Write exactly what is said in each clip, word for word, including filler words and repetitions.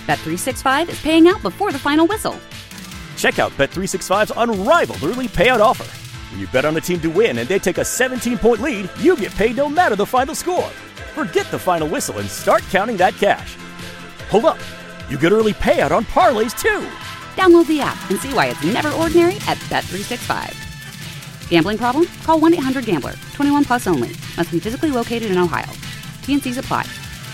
Bet three sixty-five is paying out before the final whistle. Check out Bet three sixty-five's unrivaled early payout offer. When you bet on a team to win and they take a seventeen-point lead, you get paid no matter the final score. Forget the final whistle and start counting that cash. Hold up. You get early payout on parlays, too. Download the app and see why it's never ordinary at Bet three sixty-five. Gambling problem? Call one eight hundred gambler. twenty-one plus only. Must be physically located in Ohio. T and C's apply.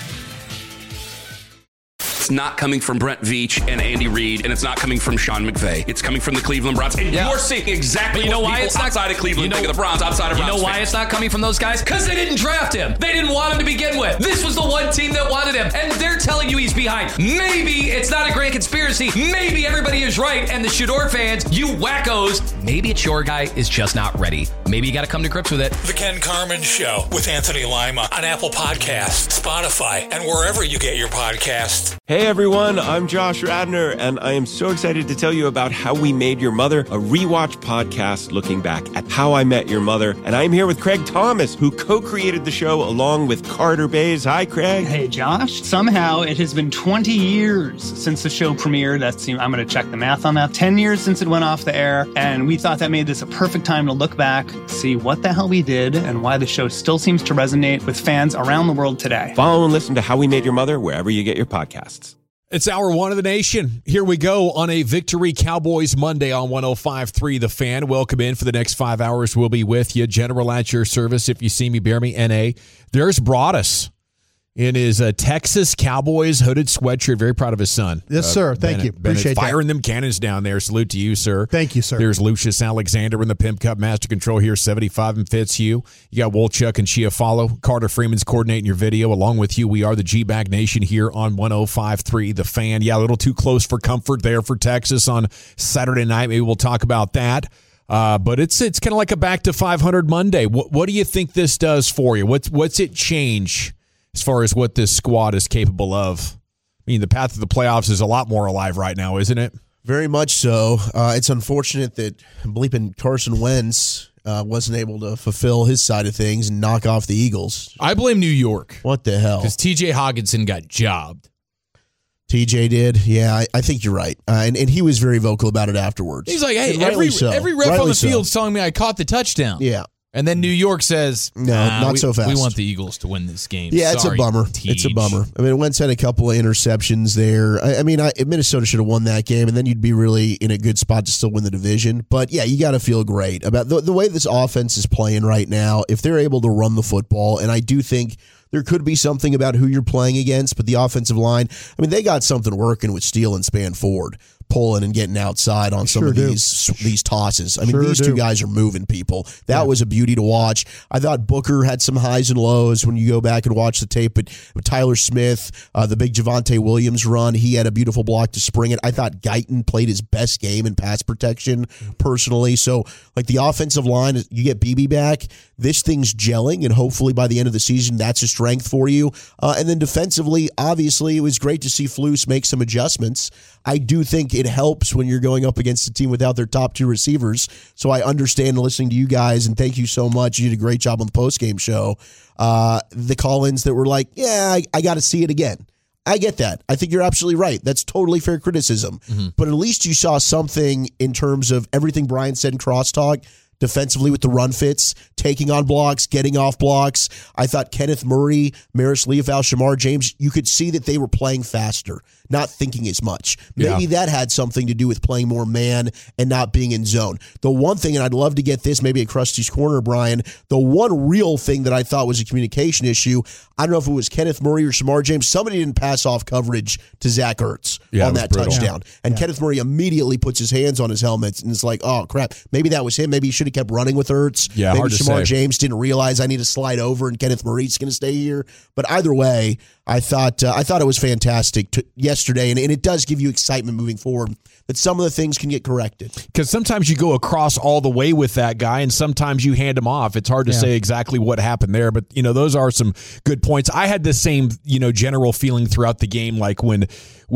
It's not coming from Brent Veach and Andy Reid, and it's not coming from Sean McVay. It's coming from the Cleveland Browns. And yeah. you're seeing exactly you know what why people it's not, outside of Cleveland you know, think of the Browns, outside of You Browns know why fans. it's not coming from those guys? Because they didn't draft him. They didn't want him to begin with. This was the one team that wanted him, and they're telling you he's behind. Maybe it's not a grand conspiracy. Maybe everybody is right, and the Shador fans, you wackos, maybe it's your guy is just not ready. Maybe you got to come to grips with it. The Ken Carman Show with Anthony Lima on Apple Podcasts, Spotify, and wherever you get your podcasts. Hey everyone, I'm Josh Radner, and I am so excited to tell you about How We Made Your Mother, a rewatch podcast looking back at How I Met Your Mother. And I'm here with Craig Thomas, who co-created the show along with Carter Bays. Hi, Craig. Hey, Josh. Somehow it has been twenty years since the show premiered. That's, I'm going to check the math on that. ten years since it went off the air, and we thought that made this a perfect time to look back, see what the hell we did, and why the show still seems to resonate with fans around the world today. Follow and listen to How We Made Your Mother wherever you get your podcasts. It's hour one of the nation. Here we go on a Victory Cowboys Monday on one oh five point three The Fan. Welcome in for the next five hours. We'll be with you. General at your service. If you see me, bear me, N A. There's Broadus in his uh, Texas Cowboys hooded sweatshirt. Very proud of his son. Yes, uh, sir. Thank Bennett, you. Appreciate Bennett, firing that. them cannons down there. Salute to you, sir. Thank you, sir. There's Lucius Alexander in the Pimp Cup Master Control here, seventy-five and Fitzhugh. You got Wolchuk and Chiafalo. Carter Freeman's coordinating your video. Along with you, we are the G-Bag Nation here on one oh five point three The Fan. Yeah, a little too close for comfort there for Texas on Saturday night. Maybe we'll talk about that. Uh, but it's it's kind of like a back to five hundred Monday. What, what do you think this does for you? What's, what's it change as far as what this squad is capable of? I mean, the path to the playoffs is a lot more alive right now, isn't it? Very much so. Uh, it's unfortunate that bleeping Carson Wentz uh, wasn't able to fulfill his side of things and knock off the Eagles. I blame New York. What the hell? Because T J Hawkinson got jobbed. T J did. Yeah, I, I think you're right. Uh, and, and he was very vocal about it afterwards. He's like, hey, every, so. every ref rightly on the so. field's telling me I caught the touchdown. Yeah. And then New York says, no, nah, not we, so fast. We want the Eagles to win this game. Yeah, Sorry, it's a bummer. Teach. It's a bummer. I mean, Wentz had a couple of interceptions there. I, I mean, I, Minnesota should have won that game, and then you'd be really in a good spot to still win the division. But, yeah, you got to feel great about the, the way this offense is playing right now. If they're able to run the football, and I do think there could be something about who you're playing against, but the offensive line, I mean, they got something working with Steele and Spanford, pulling and getting outside on some sure of do. these these tosses. I mean, Sure these do. two guys are moving people. That Yeah. was a beauty to watch. I thought Booker had some highs and lows when you go back and watch the tape, but Tyler Smith, uh, the big Javonte Williams run, he had a beautiful block to spring it. I thought Guyton played his best game in pass protection personally. So, like the offensive line, you get B B back, this thing's gelling, and hopefully by the end of the season, that's a strength for you. Uh, and then defensively, obviously, it was great to see Flus make some adjustments. I do think it helps when you're going up against a team without their top two receivers. So I understand listening to you guys, and thank you so much. You did a great job on the postgame show. Uh, the call-ins that were like, yeah, I, I got to see it again. I get that. I think you're absolutely right. That's totally fair criticism. Mm-hmm. But at least you saw something in terms of everything Brian said in crosstalk, defensively with the run fits, taking on blocks, getting off blocks. I thought Kenneth Murray, Maris Leofau, Shamar James, you could see that they were playing faster, not thinking as much. Maybe Yeah. that had something to do with playing more man and not being in zone. The one thing, and I'd love to get this maybe at Krusty's Corner, Brian, the one real thing that I thought was a communication issue, I don't know if it was Kenneth Murray or Shamar James, somebody didn't pass off coverage to Zach Ertz Yeah, on it was that brutal. touchdown. And Yeah. Kenneth Murray immediately puts his hands on his helmet and it's like, oh, crap, maybe that was him. Maybe he should have kept running with Ertz. Yeah, maybe hard to Shamar say. James didn't realize I need to slide over and Kenneth Murray's going to stay here. But either way, I thought uh, I thought it was fantastic to, yesterday, and, and it does give you excitement moving forward that some of the things can get corrected. Because sometimes you go across all the way with that guy, and sometimes you hand him off. It's hard to Yeah. say exactly what happened there, but you know those are some good points. I had the same you know general feeling throughout the game, like when when when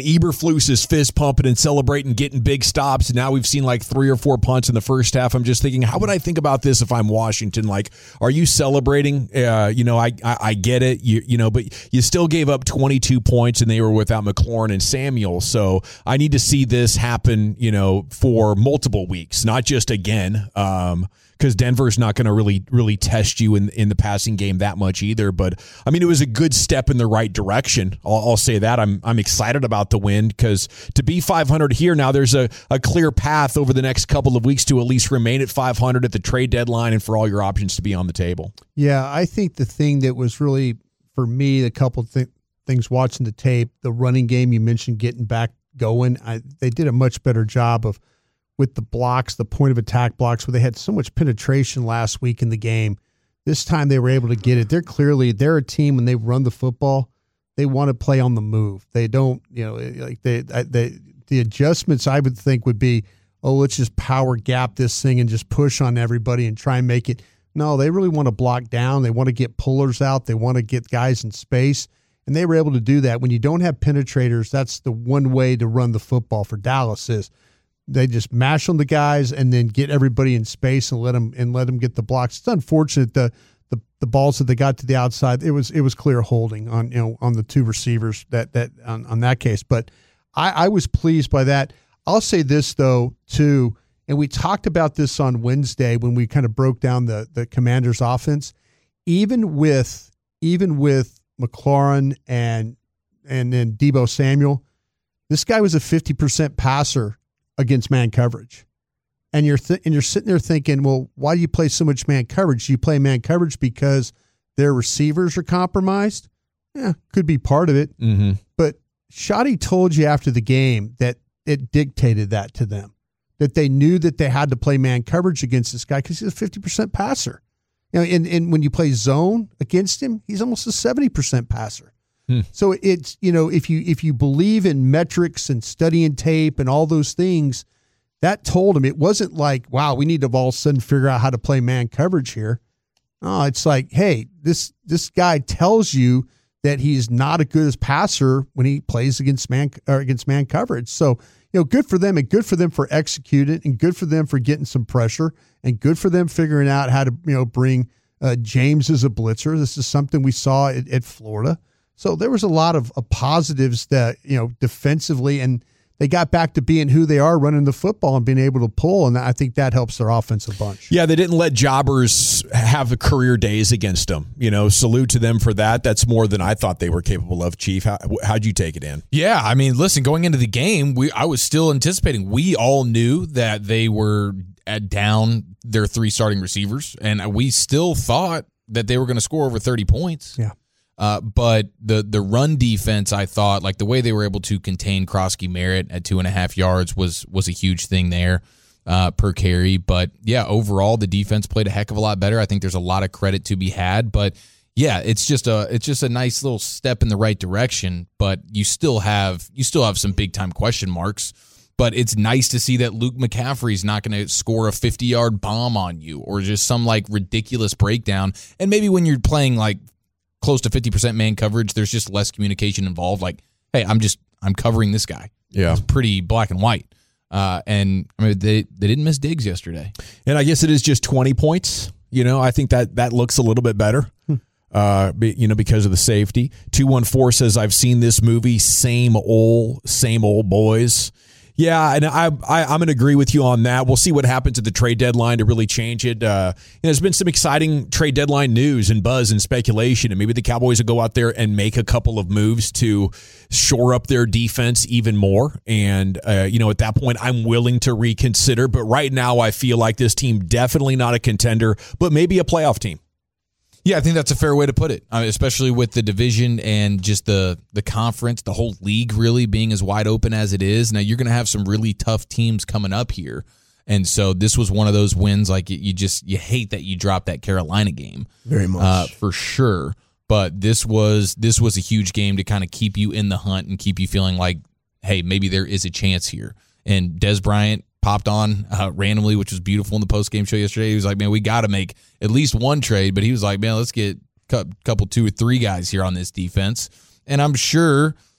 Eberflus is fist pumping and celebrating, getting big stops. And now we've seen like three or four punts in the first half. I'm just thinking, how would I think about this if I'm Washington? Like, are you celebrating? Uh, you know, I, I I get it. You you know, but you still gave up twenty-two points, and they were without McLaurin and Samuel. So I need to see this happen, you know, for multiple weeks, not just again. Um, because Denver's not going to really, really test you in in the passing game that much either. But I mean, it was a good step in the right direction. I'll, I'll say that. I'm I'm excited about the win because to be five hundred here now, there's a, a clear path over the next couple of weeks to at least remain at five hundred at the trade deadline and for all your options to be on the table. Yeah, I think the thing that was really for me, the couple of th- things watching the tape, the running game you mentioned getting back going. I, they did a much better job of. With the blocks, the point of attack blocks, where they had so much penetration last week in the game. This time they were able to get it. They're clearly, they're a team when they run the football, they want to play on the move. They don't, you know, like they, they, the adjustments I would think would be, oh, let's just power gap this thing and just push on everybody and try and make it. No, they really want to block down. They want to get pullers out. They want to get guys in space. And they were able to do that. When you don't have penetrators, that's the one way to run the football for Dallas is, they just mash on the guys and then get everybody in space and let them and let them get the blocks. It's unfortunate the the, the balls that they got to the outside. It was it was clear holding on you know on the two receivers that that on, on that case. But I, I was pleased by that. I'll say this though too, and we talked about this on Wednesday when we kind of broke down the the Commanders' offense. Even with even with McLaurin and and then Deebo Samuel, this guy was a fifty percent passer against man coverage. And you're th- and you're sitting there thinking, well, why do you play so much man coverage? Do you play man coverage because their receivers are compromised? Yeah, could be part of it. Mm-hmm. But Shoddy told you after the game that it dictated that to them, that they knew that they had to play man coverage against this guy because he's a fifty percent passer. You know, and, and when you play zone against him, he's almost a seventy percent passer. Hmm. So it's, you know, if you if you believe in metrics and studying tape and all those things, that told him it wasn't like, wow, we need to all of a sudden figure out how to play man coverage here. No, it's like, hey, this this guy tells you that he's not a good as passer when he plays against man or against man coverage. So, you know, good for them and good for them for executing and good for them for getting some pressure and good for them figuring out how to, you know, bring uh, James as a blitzer. This is something we saw at, at Florida. So there was a lot of, of positives that, you know, defensively, and they got back to being who they are, running the football and being able to pull, and I think that helps their offense a bunch. Yeah, they didn't let jobbers have career days against them. You know, salute to them for that. That's more than I thought they were capable of, Chief. How, how'd you take it in? Yeah, I mean, listen, going into the game, we I was still anticipating. We all knew that they were at down their three starting receivers, and we still thought that they were going to score over thirty points. Yeah. Uh, but the the run defense, I thought, like the way they were able to contain Krosky Merritt at two and a half yards was was a huge thing there uh, per carry. But yeah, overall the defense played a heck of a lot better. I think there's a lot of credit to be had. But yeah, it's just a it's just a nice little step in the right direction. But you still have you still have some big time question marks. But it's nice to see that Luke McCaffrey's not going to score a fifty-yard bomb on you or just some like ridiculous breakdown. And maybe when you're playing like close to fifty percent man coverage, there's just less communication involved. Like, hey, I'm just, I'm covering this guy. Yeah. It's pretty black and white. Uh, and I mean, they, they didn't miss Diggs yesterday. And I guess it is just twenty points. You know, I think that that looks a little bit better, hmm. uh, you know, because of the safety. two one four says, I've seen this movie, same old, same old boys. Yeah, and I, I, I'm going to agree with you on that. We'll see what happens at the trade deadline to really change it. Uh, you know, there's been some exciting trade deadline news and buzz and speculation, and maybe the Cowboys will go out there and make a couple of moves to shore up their defense even more. And, uh, you know, at that point, I'm willing to reconsider. But right now, I feel like this team definitely not a contender, but maybe a playoff team. Yeah, I think that's a fair way to put it, I mean, especially with the division and just the the conference, the whole league really being as wide open as it is. Now, you're going to have some really tough teams coming up here. And so this was one of those wins, like you just you hate that you dropped that Carolina game. Very much. Uh, for sure. But this was this was a huge game to kind of keep you in the hunt and keep you feeling like, hey, maybe there is a chance here. And Dez Bryant popped on uh, randomly, which was beautiful in the post-game show yesterday. He was like, man, we got to make at least one trade. But he was like, man, let's get a couple, two or three guys here on this defense. And I'm sure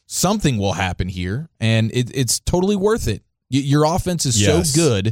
something will happen here, and it, it's totally worth it. Y- your offense is Yes. so good,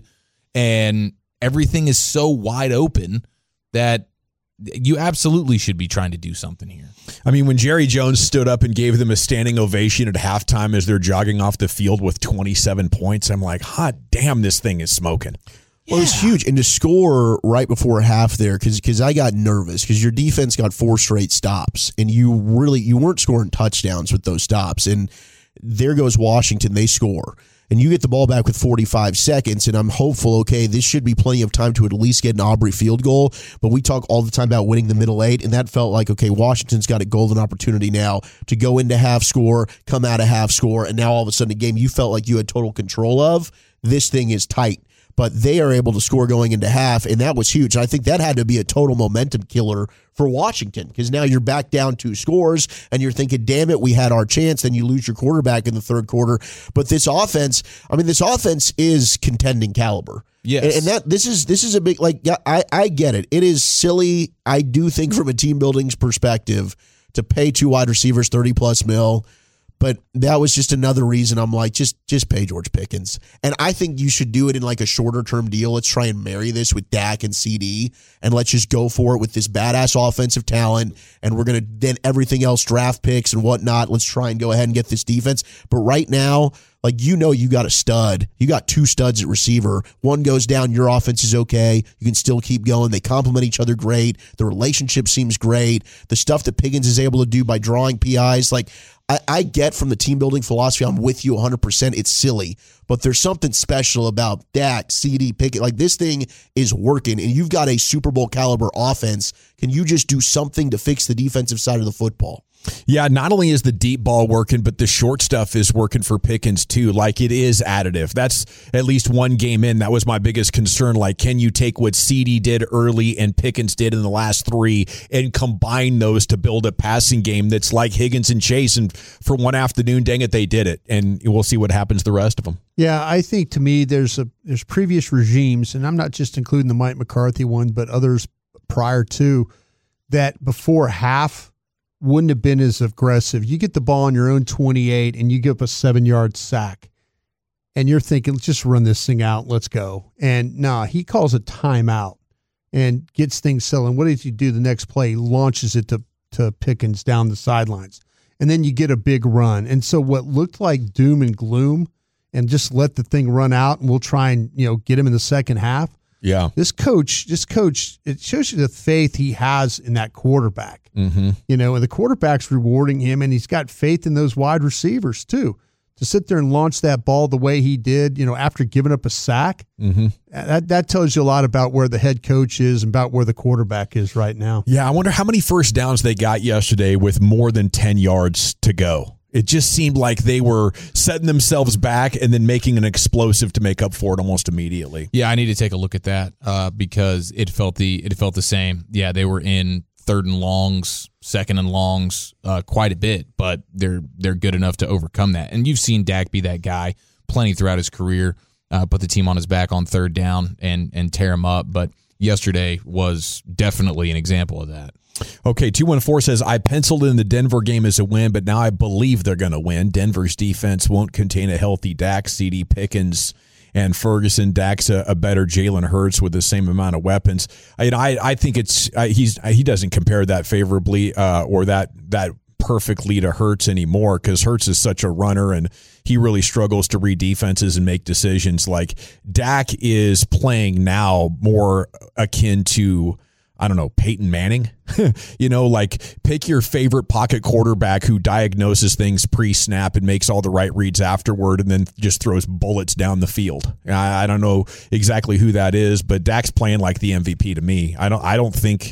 and everything is so wide open that you absolutely should be trying to do something here. I mean, when Jerry Jones stood up and gave them a standing ovation at halftime as they're jogging off the field with twenty-seven points, I'm like, hot damn, this thing is smoking. Well, it's huge. And to score right before half there, because I got nervous because your defense got four straight stops, and you really you weren't scoring touchdowns with those stops. And there goes Washington. They score. And you get the ball back with forty-five seconds, and I'm hopeful, okay, this should be plenty of time to at least get an Aubrey field goal. But we talk all the time about winning the middle eight, and that felt like, okay, Washington's got a golden opportunity now to go into half score, come out of half score, and now all of a sudden a game you felt like you had total control of. This thing is tight. But they are able to score going into half, and that was huge. And I think that had to be a total momentum killer for Washington, because now you're back down two scores, and you're thinking, damn it, we had our chance. Then you lose your quarterback in the third quarter. But this offense, I mean, this offense is contending caliber. Yes. And, and that this is this is a big, like, I, I get it. It is silly, I do think, from a team building's perspective, to pay two wide receivers thirty plus mil. But that was just another reason I'm like, just just pay George Pickens. And I think you should do it in like a shorter term deal. Let's try and marry this with Dak and C D, and let's just go for it with this badass offensive talent. And we're going to then everything else, draft picks and whatnot. Let's try and go ahead and get this defense. But right now, like, you know, you got a stud. You got two studs at receiver. One goes down, your offense is okay. You can still keep going. They complement each other great. The relationship seems great. The stuff that Pickens is able to do by drawing P Is, like, I, I get from the team building philosophy, I'm with you one hundred percent. It's silly, but there's something special about Dak, C D, Pickett. Like, this thing is working, and you've got a Super Bowl caliber offense. Can you just do something to fix the defensive side of the football? Yeah, not only is the deep ball working, but the short stuff is working for Pickens too. Like, it is additive. That's at least one game in. That was my biggest concern. Like, can you take what C D did early and Pickens did in the last three and combine those to build a passing game that's like Higgins and Chase? And for one afternoon, dang it, they did it. And we'll see what happens the rest of them. Yeah, I think to me there's a there's previous regimes, and I'm not just including the Mike McCarthy one, but others prior to that, before half wouldn't have been as aggressive. You get the ball on your own twenty-eight and you give up a seven-yard sack, and you're thinking, let's just run this thing out, let's go. And nah, he calls a timeout and gets things selling. What did you do the next play? He launches it to, to Pickens down the sidelines. And then you get a big run. And so what looked like doom and gloom and just let the thing run out and we'll try and, you know, get him in the second half. Yeah. This coach, this coach, it shows you the faith he has in that quarterback. Mm-hmm. You know, and the quarterback's rewarding him, and he's got faith in those wide receivers too. To sit there and launch that ball the way he did, you know, after giving up a sack, mm-hmm. that that tells you a lot about where the head coach is and about where the quarterback is right now. Yeah, I wonder how many first downs they got yesterday with more than ten yards to go. It just seemed like they were setting themselves back and then making an explosive to make up for it almost immediately. Yeah, I need to take a look at that uh, because it felt the it felt the same. Yeah, they were in third and longs, second and longs uh, quite a bit, but they're they're good enough to overcome that. And you've seen Dak be that guy plenty throughout his career, uh, put the team on his back on third down and and tear him up. But yesterday was definitely an example of that. Okay, two one four says, I penciled in the Denver game as a win, but now I believe they're going to win. Denver's defense won't contain a healthy Dak, C D, Pickens, and Ferguson. Dak's a, a better Jalen Hurts with the same amount of weapons. I I, I think it's uh, he's he doesn't compare that favorably uh, or that that perfectly to Hurts anymore, because Hurts is such a runner and he really struggles to read defenses and make decisions. Like, Dak is playing now more akin to, I don't know, Peyton Manning. You know, like, pick your favorite pocket quarterback who diagnoses things pre-snap and makes all the right reads afterward and then just throws bullets down the field. I, I don't know exactly who that is, but Dak's playing like the M V P to me. I don't I don't think,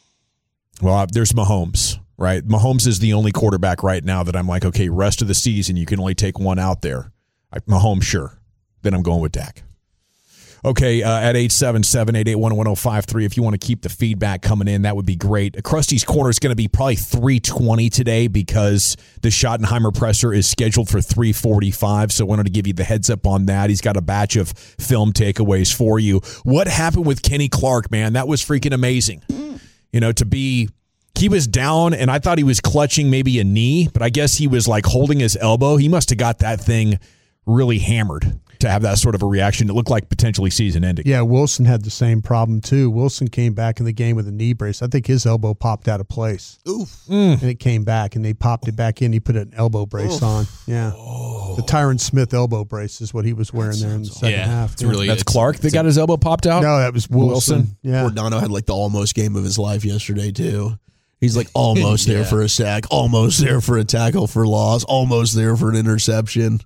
well, there's Mahomes, right? Mahomes is the only quarterback right now that I'm like, okay, rest of the season, you can only take one out there. I, Mahomes, sure. Then I'm going with Dak. Okay, uh, at eight seven seven, eight eight one, one oh five three, if you want to keep the feedback coming in, that would be great. Krusty's Corner is going to be probably three twenty today because the Schottenheimer presser is scheduled for three forty-five, so I wanted to give you the heads up on that. He's got a batch of film takeaways for you. What happened with Kenny Clark, man? That was freaking amazing. You know, to be he was down, and I thought he was clutching maybe a knee, but I guess he was like holding his elbow. He must have got that thing really hammered to have that sort of a reaction. It looked like potentially season ending. Yeah, Wilson had the same problem too. Wilson came back in the game with a knee brace. I think his elbow popped out of place. Oof. Mm. And it came back, and they popped it back in. He put an elbow brace Oof. on. Yeah. Oh. The Tyron Smith elbow brace is what he was wearing there in the second yeah, half. It's really, That's it's, Clark that got his elbow popped out? No, that was Wilson. Wilson. Yeah. Cordano had like the almost game of his life yesterday, too. He's like almost there Yeah. for a sack, almost there for a tackle for loss, almost there for an interception.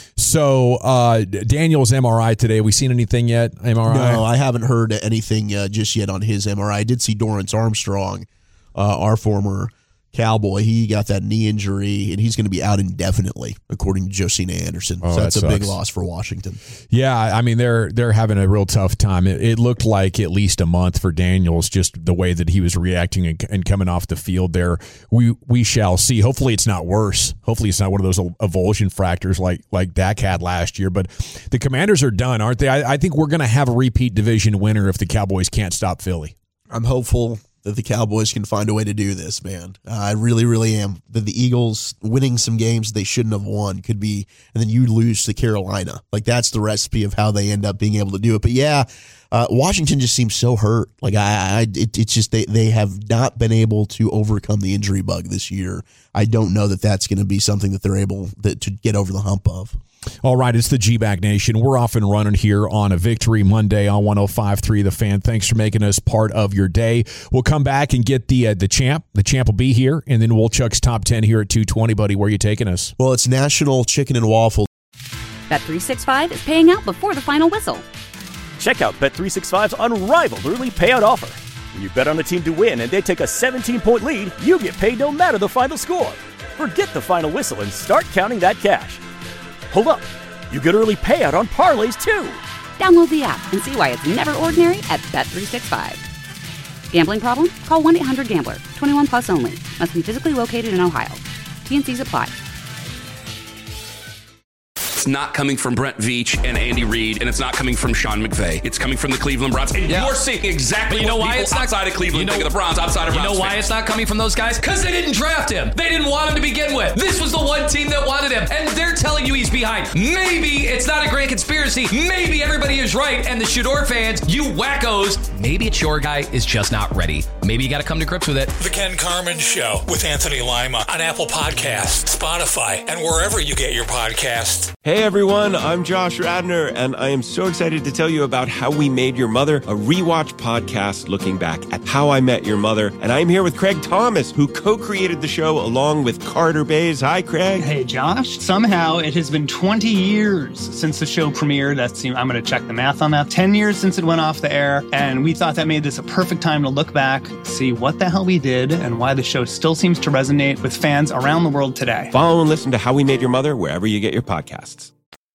So uh, Daniel's M R I today. We seen anything yet? M R I? No, I haven't heard anything uh, just yet on his M R I. I did see Dorrance Armstrong, uh, our former Cowboy. He got that knee injury, and he's going to be out indefinitely, according to Josina Anderson. Oh, so that's that a big sucks. loss for Washington. Yeah, I mean they're they're having a real tough time. It, it looked like at least a month for Daniels, just the way that he was reacting and, and coming off the field there. We we shall see. Hopefully it's not worse. Hopefully it's not one of those avulsion fractures like like Dak had last year. But the Commanders are done, aren't they? I, I think we're going to have a repeat division winner if the Cowboys can't stop Philly. I'm hopeful that the Cowboys can find a way to do this, man. Uh, I really, really am. That the Eagles winning some games they shouldn't have won could be, and then you lose to Carolina. Like, that's the recipe of how they end up being able to do it. But yeah, uh, Washington just seems so hurt. Like, I, I it, it's just they, they have not been able to overcome the injury bug this year. I don't know that that's going to be something that they're able to, to get over the hump of. All right, it's the G-Bag Nation. We're off and running here on a Victory Monday on one oh five point three The Fan. Thanks for making us part of your day. We'll come back and get the uh, the champ. The champ will be here, and then Wolchuk's Top ten here at two twenty. Buddy, where are you taking us? Well, it's National Chicken and Waffle. Bet three sixty-five is paying out before the final whistle. Check out Bet three sixty-five's unrivaled early payout offer. When you bet on a team to win and they take a seventeen-point lead, you get paid no matter the final score. Forget the final whistle and start counting that cash. Hold up. You get early payout on parlays, too. Download the app and see why it's never ordinary at Bet three sixty-five. Gambling problem? Call one eight hundred gambler. twenty-one plus only. Must be physically located in Ohio. T N Cs apply. It's not coming from Brent Veach and Andy Reid, and it's not coming from Sean McVay. It's coming from the Cleveland Browns. And Yeah. you're seeing exactly But you know what why people it's not outside of Cleveland you know, think of the Browns, outside of You Browns know why fans. it's not coming from those guys? Because they didn't draft him. They didn't want him to begin with. This was the one team that wanted him, and they're telling you he's behind. Maybe it's not a grand conspiracy. Maybe everybody is right, and the Shador fans, you wackos, maybe it's your guy is just not ready. Maybe you got to come to grips with it. The Ken Carman Show with Anthony Lima on Apple Podcasts, Spotify, and wherever you get your podcasts. Hey everyone, I'm Josh Radner, and I am so excited to tell you about How We Made Your Mother, a rewatch podcast looking back at How I Met Your Mother. And I'm here with Craig Thomas, who co-created the show along with Carter Bays. Hi, Craig. Hey, Josh. Somehow it has been twenty years since the show premiered. That's, I'm going to check the math on that. ten years since it went off the air. And we thought that made this a perfect time to look back, see what the hell we did, and why the show still seems to resonate with fans around the world today. Follow and listen to How We Made Your Mother wherever you get your podcasts.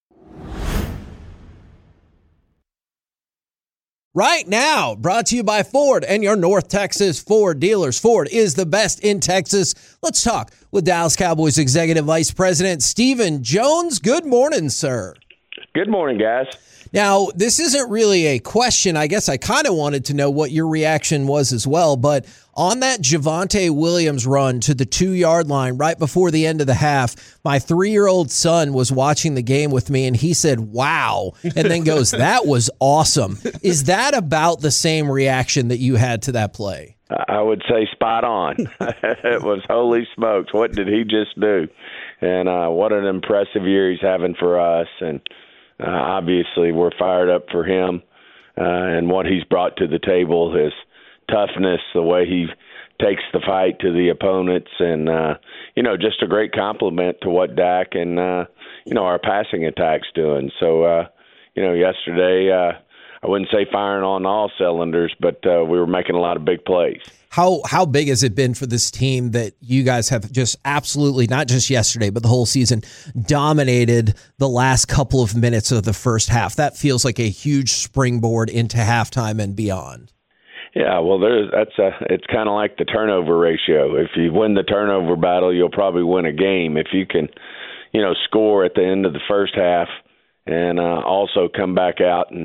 Right now, brought to you by Ford and your North Texas Ford dealers. Ford is the best in Texas. Let's talk with Dallas Cowboys Executive Vice President Stephen Jones. Good morning, sir. Good morning, guys. Now, this isn't really a question. I guess I kind of wanted to know what your reaction was as well. But on that Javonte Williams run to the two-yard line right before the end of the half, my three-year-old son was watching the game with me, and he said, wow, and then goes, that was awesome. Is that about the same reaction that you had to that play? I would say spot on. It was holy smokes. What did he just do? And uh, what an impressive year he's having for us. And uh, obviously we're fired up for him uh, and what he's brought to the table, his toughness, the way he takes the fight to the opponents, and, uh, you know, just a great compliment to what Dak and, uh, you know, our passing attack's doing. So, uh, you know, yesterday uh, I wouldn't say firing on all cylinders, but uh, we were making a lot of big plays. How how big has it been for this team that you guys have just absolutely, not just yesterday, but the whole season, dominated the last couple of minutes of the first half? That feels like a huge springboard into halftime and beyond. Yeah, well, there's that's a. It's kind of like the turnover ratio. If you win the turnover battle, you'll probably win a game. If you can, you know, score at the end of the first half and uh, also come back out and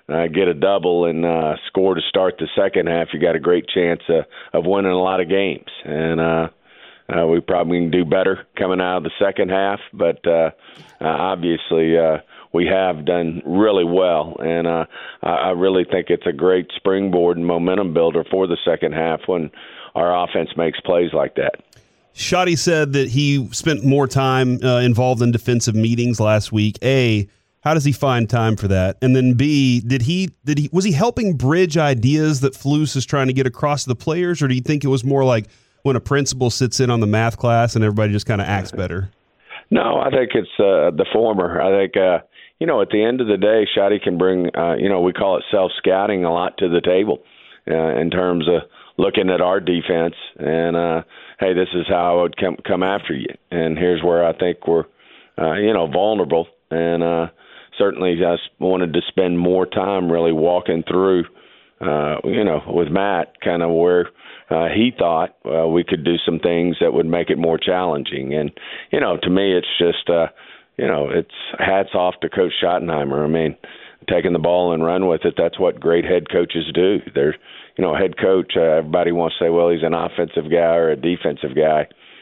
uh, get a double and uh, score to start the second half, you got a great chance uh, of winning a lot of games. And uh, uh, we probably can do better coming out of the second half, but uh, uh, obviously uh, we have done really well. And uh, I, I really think it's a great springboard and momentum builder for the second half when our offense makes plays like that. Shotty said that he spent more time uh, involved in defensive meetings last week. A, how does he find time for that? And then B, did he did he was he helping bridge ideas that Flus is trying to get across to the players, or do you think it was more like when a principal sits in on the math class and everybody just kind of acts better? No, I think it's uh, the former. I think uh, you know, at the end of the day, Shotty can bring uh, you know, we call it self-scouting a lot to the table uh, in terms of looking at our defense and uh, hey, this is how I would come come after you, and here's where I think we're uh, you know, vulnerable. And uh, certainly, I wanted to spend more time really walking through, uh, you know, with Matt, kind of where uh, he thought uh, we could do some things that would make it more challenging. And you know, to me, it's just uh, you know, it's hats off to Coach Schottenheimer. I mean, taking the ball and run with it, that's what great head coaches do. They're, you know, a head coach, uh, everybody wants to say, well, he's an offensive guy or a defensive guy.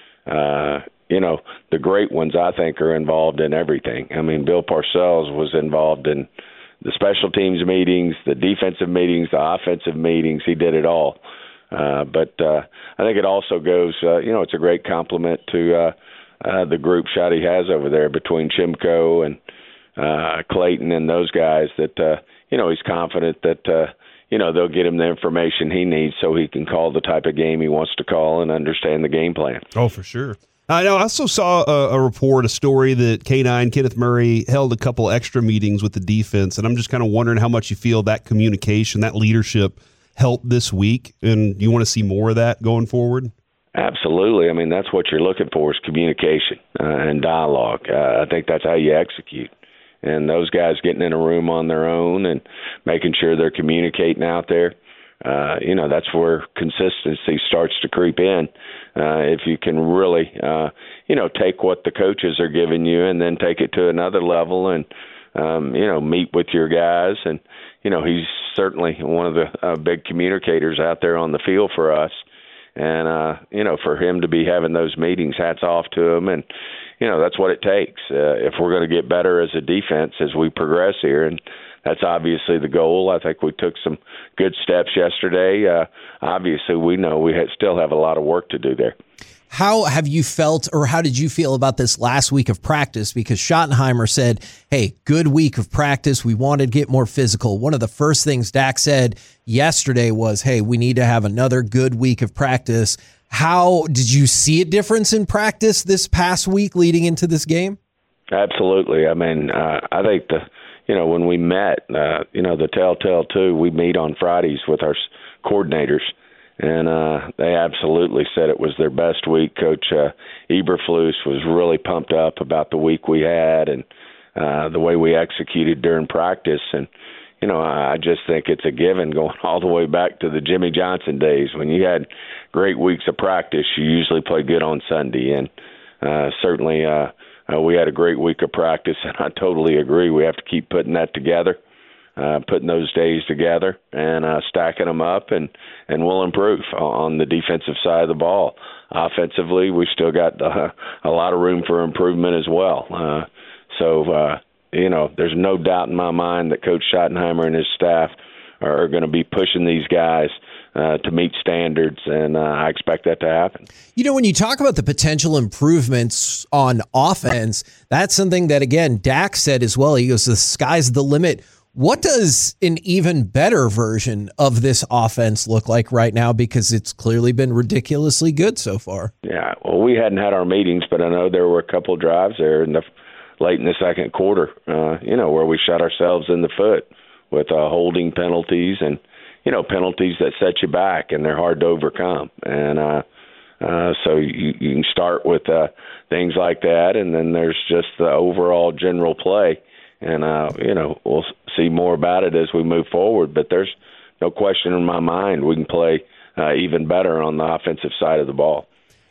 Uh, you know, the great ones, I think, are involved in everything. I mean, Bill Parcells was involved in the special teams meetings, the defensive meetings, the offensive meetings. He did it all. Uh, but uh, I think it also goes, uh, you know, it's a great compliment to uh, uh, the group Shotty has over there between Chimko and uh, Clayton and those guys that, uh, you know, he's confident that, uh, you know, they'll get him the information he needs so he can call the type of game he wants to call and understand the game plan. Oh, for sure. I know. I also saw a, a report, a story that K nine, Kenneth Murray, held a couple extra meetings with the defense, and I'm just kind of wondering how much you feel that communication, that leadership helped this week, and you want to see more of that going forward? Absolutely. I mean, that's what you're looking for is communication uh, and dialogue. Uh, I think that's how you execute. And those guys getting in a room on their own and making sure they're communicating out there, uh, you know, that's where consistency starts to creep in. Uh, if you can really, uh, you know, take what the coaches are giving you and then take it to another level and, um, you know, meet with your guys. And, you know, he's certainly one of the uh, big communicators out there on the field for us. And, uh, you know, for him to be having those meetings, hats off to him. And, you know, that's what it takes uh, if we're going to get better as a defense as we progress here. And that's obviously the goal. I think we took some good steps yesterday. Uh, obviously, we know we ha- still have a lot of work to do there. How have you felt, or how did you feel about this last week of practice? Because Schottenheimer said, hey, good week of practice. We wanted to get more physical. One of the first things Dak said yesterday was, hey, we need to have another good week of practice. How did you see a difference in practice this past week leading into this game? Absolutely. I mean, uh, I think the, you know, when we met, uh, you know, the telltale too, we meet on Fridays with our coordinators. And uh, they absolutely said it was their best week. Coach uh, Eberflus was really pumped up about the week we had and uh, the way we executed during practice. And, you know, I just think it's a given going all the way back to the Jimmy Johnson days. When you had great weeks of practice, you usually play good on Sunday. And uh, certainly uh, uh, we had a great week of practice, and I totally agree. We have to keep putting that together. Uh, putting those days together and uh, stacking them up, and, and we'll improve on the defensive side of the ball. Offensively, we still got uh, a lot of room for improvement as well. Uh, so, uh, you know, there's no doubt in my mind that Coach Schottenheimer and his staff are going to be pushing these guys uh, to meet standards, and uh, I expect that to happen. You know, when you talk about the potential improvements on offense, that's something that, again, Dak said as well. He goes, the sky's the limit. What does an even better version of this offense look like right now? Because it's clearly been ridiculously good so far. Yeah, well, we hadn't had our meetings, but I know there were a couple of drives there in the late in the second quarter, uh, you know, where we shot ourselves in the foot with uh, holding penalties and, you know, penalties that set you back, and they're hard to overcome. And uh, uh, so you, you can start with uh, things like that, and then there's just the overall general play. And, uh, you know, we'll see more about it as we move forward. But there's no question in my mind we can play uh, even better on the offensive side of the ball.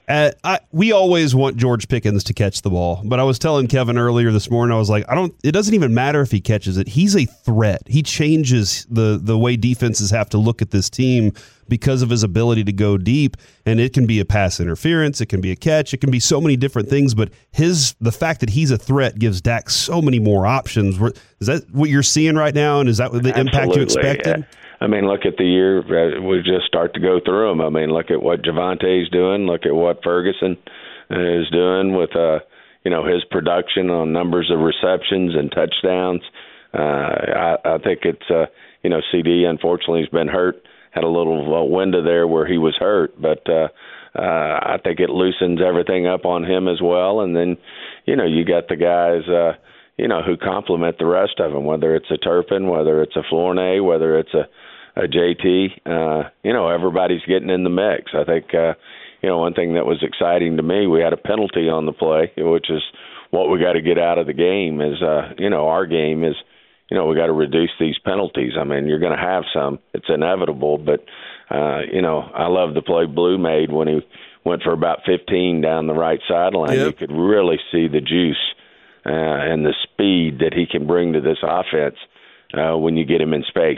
Uh, I, we always want George Pickens to catch the ball, but I was telling Kevin earlier this morning, I was like, I don't. It doesn't even matter if he catches it. He's a threat. He changes the the way defenses have to look at this team because of his ability to go deep, and it can be a pass interference, it can be a catch, it can be so many different things. But his the fact that he's a threat gives Dak so many more options. Is that what you're seeing right now, and is that the Absolutely, impact you expected? Yeah. I mean, look at the year. We just start to go through them. I mean, look at what Javante's doing. Look at what Ferguson is doing with, uh, you know, his production on numbers of receptions and touchdowns. Uh, I, I think it's, uh, you know, C D unfortunately has been hurt. Had a little uh, window there where he was hurt, but uh, uh, I think it loosens everything up on him as well. And then, you know, you got the guys. Uh, you know, who complement the rest of them, whether it's a Turpin, whether it's a Flournoy, whether it's a, a J T, uh, you know, everybody's getting in the mix. I think, uh, you know, one thing that was exciting to me, we had a penalty on the play, which is what we got to get out of the game is, uh, you know, our game is, you know, we got to reduce these penalties. I mean, you're going to have some. It's inevitable, but, uh, you know, I love the play Blue made when he went for about fifteen down the right sideline. Yep. You could really see the juice Uh, and the speed that he can bring to this offense uh, when you get him in space.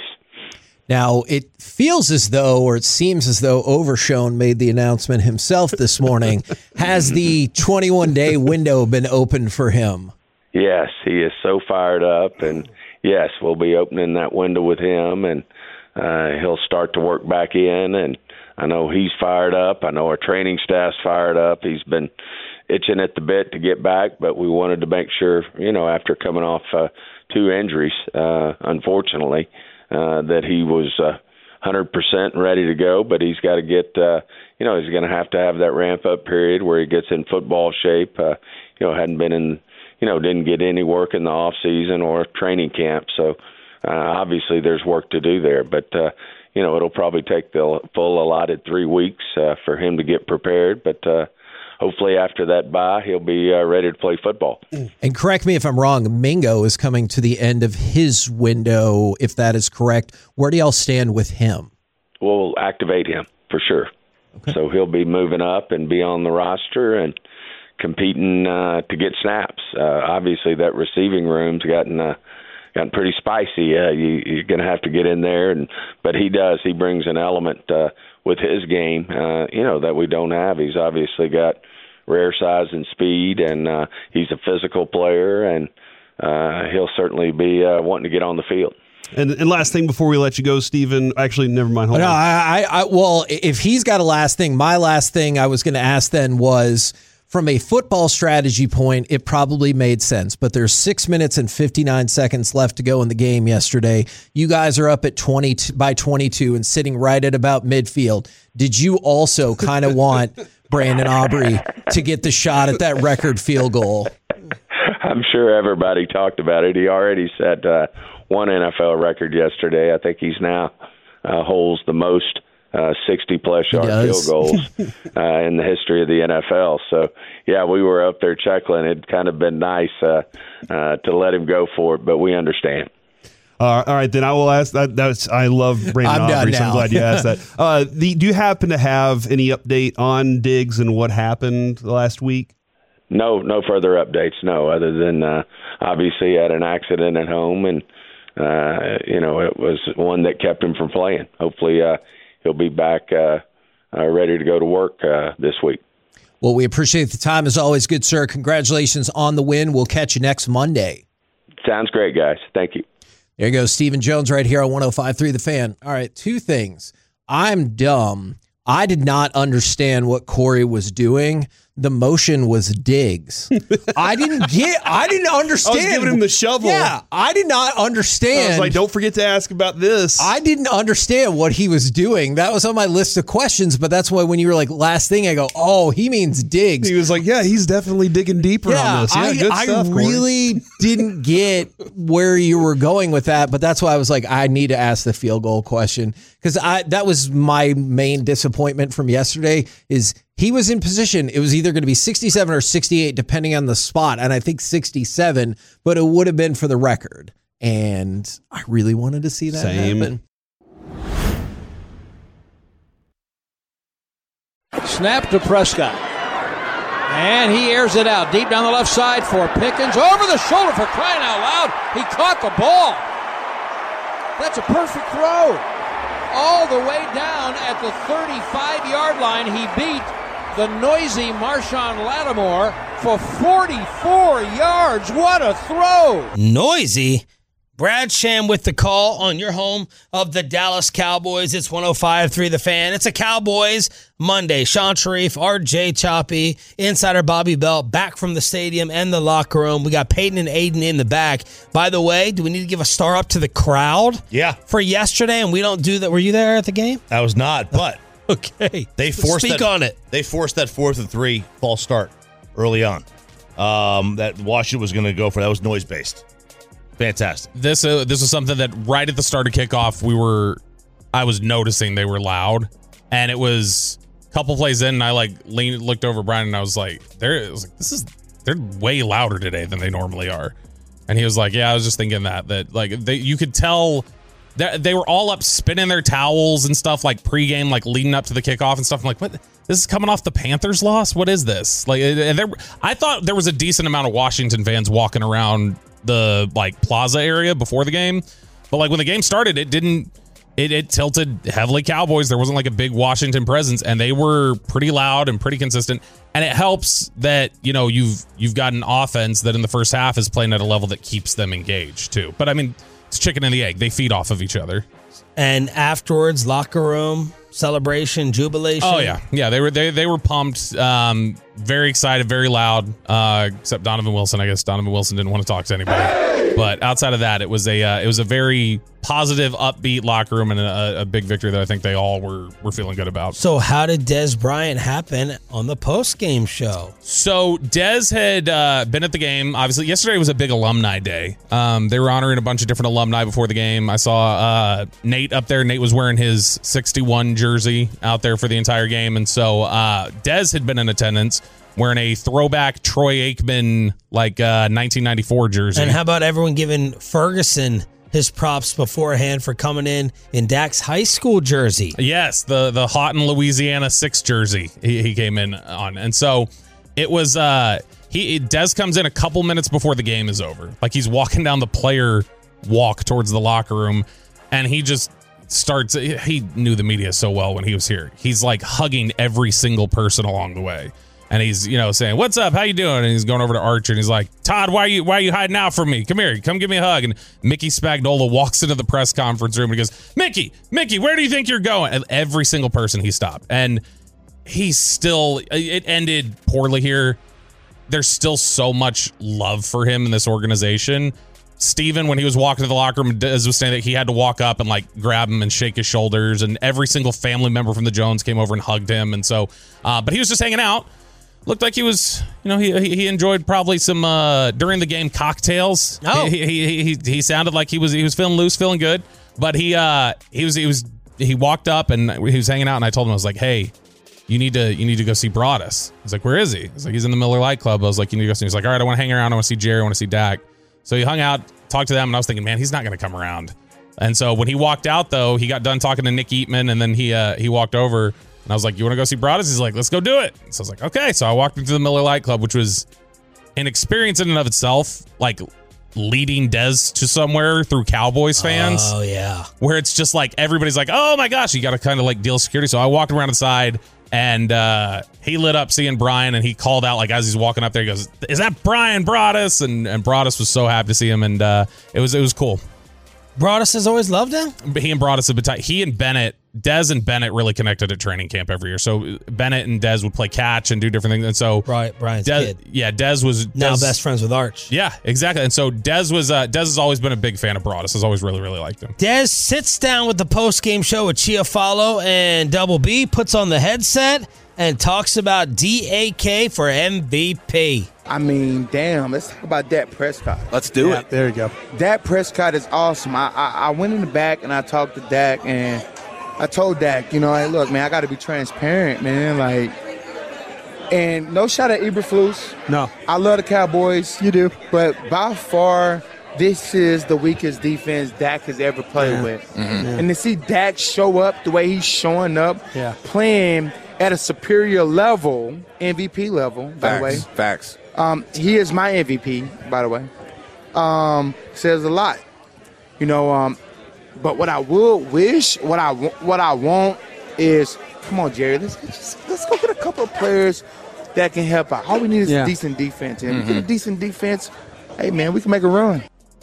Now, it feels as though, or it seems as though Overshone made the announcement himself this morning. Has the twenty-one day window been opened for him? Yes, he is so fired up, and yes, we'll be opening that window with him, and uh, he'll start to work back in, and I know he's fired up. I know our training staff's fired up. He's been itching at the bit to get back, but we wanted to make sure, you know, after coming off uh, two injuries, uh, unfortunately, uh, that he was uh, one hundred percent ready to go. But he's got to get, uh, you know, he's going to have to have that ramp-up period where he gets in football shape. Uh, you know, hadn't been in, you know, didn't get any work in the off-season or training camp. So uh, obviously there's work to do there. But, uh, you know, it'll probably take the full allotted three weeks uh, for him to get prepared. But, uh, hopefully after that bye, he'll be uh, ready to play football. And correct me if I'm wrong, Mingo is coming to the end of his window, if that is correct. Where do y'all stand with him? We'll activate him for sure. Okay. So he'll be moving up and be on the roster and competing uh, to get snaps. Uh, obviously, that receiving room's gotten uh, gotten pretty spicy. Uh, you, you're going to have to get in there, and but he does. He brings an element uh, with his game, uh, you know, that we don't have. He's obviously got rare size and speed, and uh, he's a physical player, and uh, he'll certainly be uh, wanting to get on the field. And, and last thing before we let you go, Stephen, actually, never mind. Hold no, on. I, I, well, if he's got a last thing, my last thing I was going to ask then was, from a football strategy point, it probably made sense, but there's six minutes and fifty-nine seconds left to go in the game yesterday. You guys are up at twenty by twenty-two and sitting right at about midfield. Did you also kind of want Brandon Aubrey to get the shot at that record field goal? I'm sure everybody talked about it. He already set uh, one N F L record yesterday. I think he's now uh, holds the most Uh, sixty-plus yard field goals uh, in the history of the N F L. So, yeah, we were up there chuckling. It'd kind of been nice uh, uh, to let him go for it, but we understand. Uh, all right, then I will ask that. That's I love Brandon I'm Aubrey, so I'm now. glad you asked that. Uh, the, do you happen to have any update on Diggs and what happened last week? No, no further updates, no, other than uh, obviously he had an accident at home, and, uh, you know, it was one that kept him from playing. Hopefully uh, he'll be back uh, uh, ready to go to work uh, this week. Well, we appreciate the time as always, good sir. Congratulations on the win. We'll catch you next Monday. Sounds great, guys. Thank you. There you go, Stephen Jones right here on one oh five point three The Fan. All right, two things. I'm dumb. I did not understand what Corey was doing. The motion was Diggs. I didn't get, I didn't understand. I was giving him the shovel. Yeah, I did not understand. I was like, don't forget to ask about this. I didn't understand what he was doing. That was on my list of questions, but that's why when you were like, last thing, I go, oh, he means Diggs. He was like, yeah, he's definitely digging deeper yeah, on this. Yeah, I, good I stuff, really didn't get where you were going with that, but that's why I was like, I need to ask the field goal question, because I that was my main disappointment from yesterday is he was in position. It was either going to be sixty-seven or sixty-eight, depending on the spot. And I think sixty-seven, but it would have been for the record. And I really wanted to see that Same. happen. Snap to Prescott. And he airs it out deep down the left side for Pickens. Over the shoulder for crying out loud. He caught the ball. That's a perfect throw. All the way down at the thirty-five-yard line. He beat the noisy Marshawn Lattimore for forty-four yards. What a throw. Noisy? Brad Sham with the call on your home of the Dallas Cowboys. It's one oh five point three The Fan. It's a Cowboys Monday. Sean Sharif, R J Choppy, insider Bobby Bell back from the stadium and the locker room. We got Peyton and Aiden in the back. By the way, do we need to give a star up to the crowd? Yeah. For yesterday, and we don't do that. Were you there at the game? I was not, but okay. They forced Speak that, on it. They forced that fourth and three false start early on. Um, that Washington was going to go for. That was noise based. Fantastic. This uh, this was something that right at the start of kickoff, we were, I was noticing they were loud, and it was a couple plays in, and I like leaned, looked over Brian, and I was like, "They're was like, this is they're way louder today than they normally are," and he was like, "Yeah, I was just thinking that that like they you could tell that they were all up spinning their towels and stuff like pregame, like leading up to the kickoff and stuff." I'm like, "What? This is coming off the Panthers loss? What is this?" Like, and there, I thought there was a decent amount of Washington fans walking around the like plaza area before the game, but like when the game started, it didn't it, it tilted heavily Cowboys. There wasn't like a big Washington presence, and they were pretty loud and pretty consistent, and it helps that you know you've you've got an offense that in the first half is playing at a level that keeps them engaged too. But I mean, it's chicken and the egg. They feed off of each other. And afterwards, locker room celebration, jubilation. Oh yeah, yeah. They were they they were pumped, um, very excited, very loud. Uh, except Donovan Wilson. I guess Donovan Wilson didn't want to talk to anybody. But outside of that, it was a uh, it was a very positive, upbeat locker room and a, a big victory that I think they all were were feeling good about. So how did Dez Bryant happen on the post game show? So Dez had uh, been at the game. Obviously, yesterday was a big alumni day. Um, they were honoring a bunch of different alumni before the game. I saw uh, Nate up there. Nate was wearing his sixty-one jersey out there for the entire game, and so uh, Dez had been in attendance wearing a throwback Troy Aikman like uh, nineteen ninety-four jersey. And how about everyone giving Ferguson his props beforehand for coming in in Dak's high school jersey? Yes, the the Houghton, Louisiana six jersey he, he came in on. And so it was, uh, he Dez comes in a couple minutes before the game is over. Like he's walking down the player walk towards the locker room, and he just starts, he knew the media so well when he was here. He's like hugging every single person along the way. And he's, you know, saying, "What's up? How you doing?" And he's going over to Archer and he's like, "Todd, why are you why are you hiding out from me? Come here, come give me a hug." And Mickey Spagnola walks into the press conference room and he goes, "Mickey, Mickey, where do you think you're going?" And every single person he stopped. And he's still, it ended poorly here. There's still so much love for him in this organization. Steven, when he was walking to the locker room, as was saying that he had to walk up and like grab him and shake his shoulders. And every single family member from the Jones came over and hugged him. And so, uh, but he was just hanging out. Looked like he was, you know, he he enjoyed probably some uh, during the game cocktails. Oh, he, he he he sounded like he was he was feeling loose, feeling good. But he uh he was he was he walked up and he was hanging out, and I told him, I was like, "Hey, you need to you need to go see Broadus." He's like, "Where is he?" He's like, "He's in the Miller Lite Club." I was like, "You need to go see him." He's like, "All right, I want to hang around. I want to see Jerry. I want to see Dak." So he hung out, talked to them, and I was thinking, man, he's not going to come around. And so when he walked out, though, he got done talking to Nick Eatman, and then he uh, he walked over. And I was like, "You want to go see Broadus?" He's like, "Let's go do it." So I was like, "Okay." So I walked into the Miller Lite Club, which was an experience in and of itself, like leading Dez to somewhere through Cowboys fans. Oh, yeah. Where it's just like everybody's like, "Oh, my gosh," you got to kind of like deal security. So I walked around the side, and uh, he lit up seeing Brian, and he called out like as he's walking up there, he goes, "Is that Brian Broadus?" And, and Broadus was so happy to see him, and uh, it was it was cool. Broadus has always loved him? But he and Broadus have been tight. He and Bennett, Dez and Bennett really connected at training camp every year. So Bennett and Dez would play catch and do different things. And so Brian, Brian's Dez, kid. Yeah, Dez was now Dez, best friends with Arch. Yeah, exactly. And so Dez was uh, Dez has always been a big fan of Broadus. Has always really, really liked him. Dez sits down with the post-game show with Chiafalo and Double B, puts on the headset, and talks about D A K for M V P. I mean, damn, let's talk about Dak Prescott. Let's do yeah, it. There you go. Dak Prescott is awesome. I, I I went in the back and I talked to Dak, and I told Dak, you know, hey, look, man, I got to be transparent, man. Like, and no shot at Eberflus. No. I love the Cowboys. You do. But by far, this is the weakest defense Dak has ever played yeah. with. Mm-hmm. Yeah. And to see Dak show up the way he's showing up, yeah. playing at a superior level, M V P level, by the way. Facts. Facts. Um, he is my M V P, by the way. Um, says a lot, you know. Um, but what I will wish, what I what I want is, come on, Jerry, let's just, let's go get a couple of players that can help out. All we need is Yeah. a decent defense, and Mm-hmm. we get a decent defense. Hey, man, we can make a run.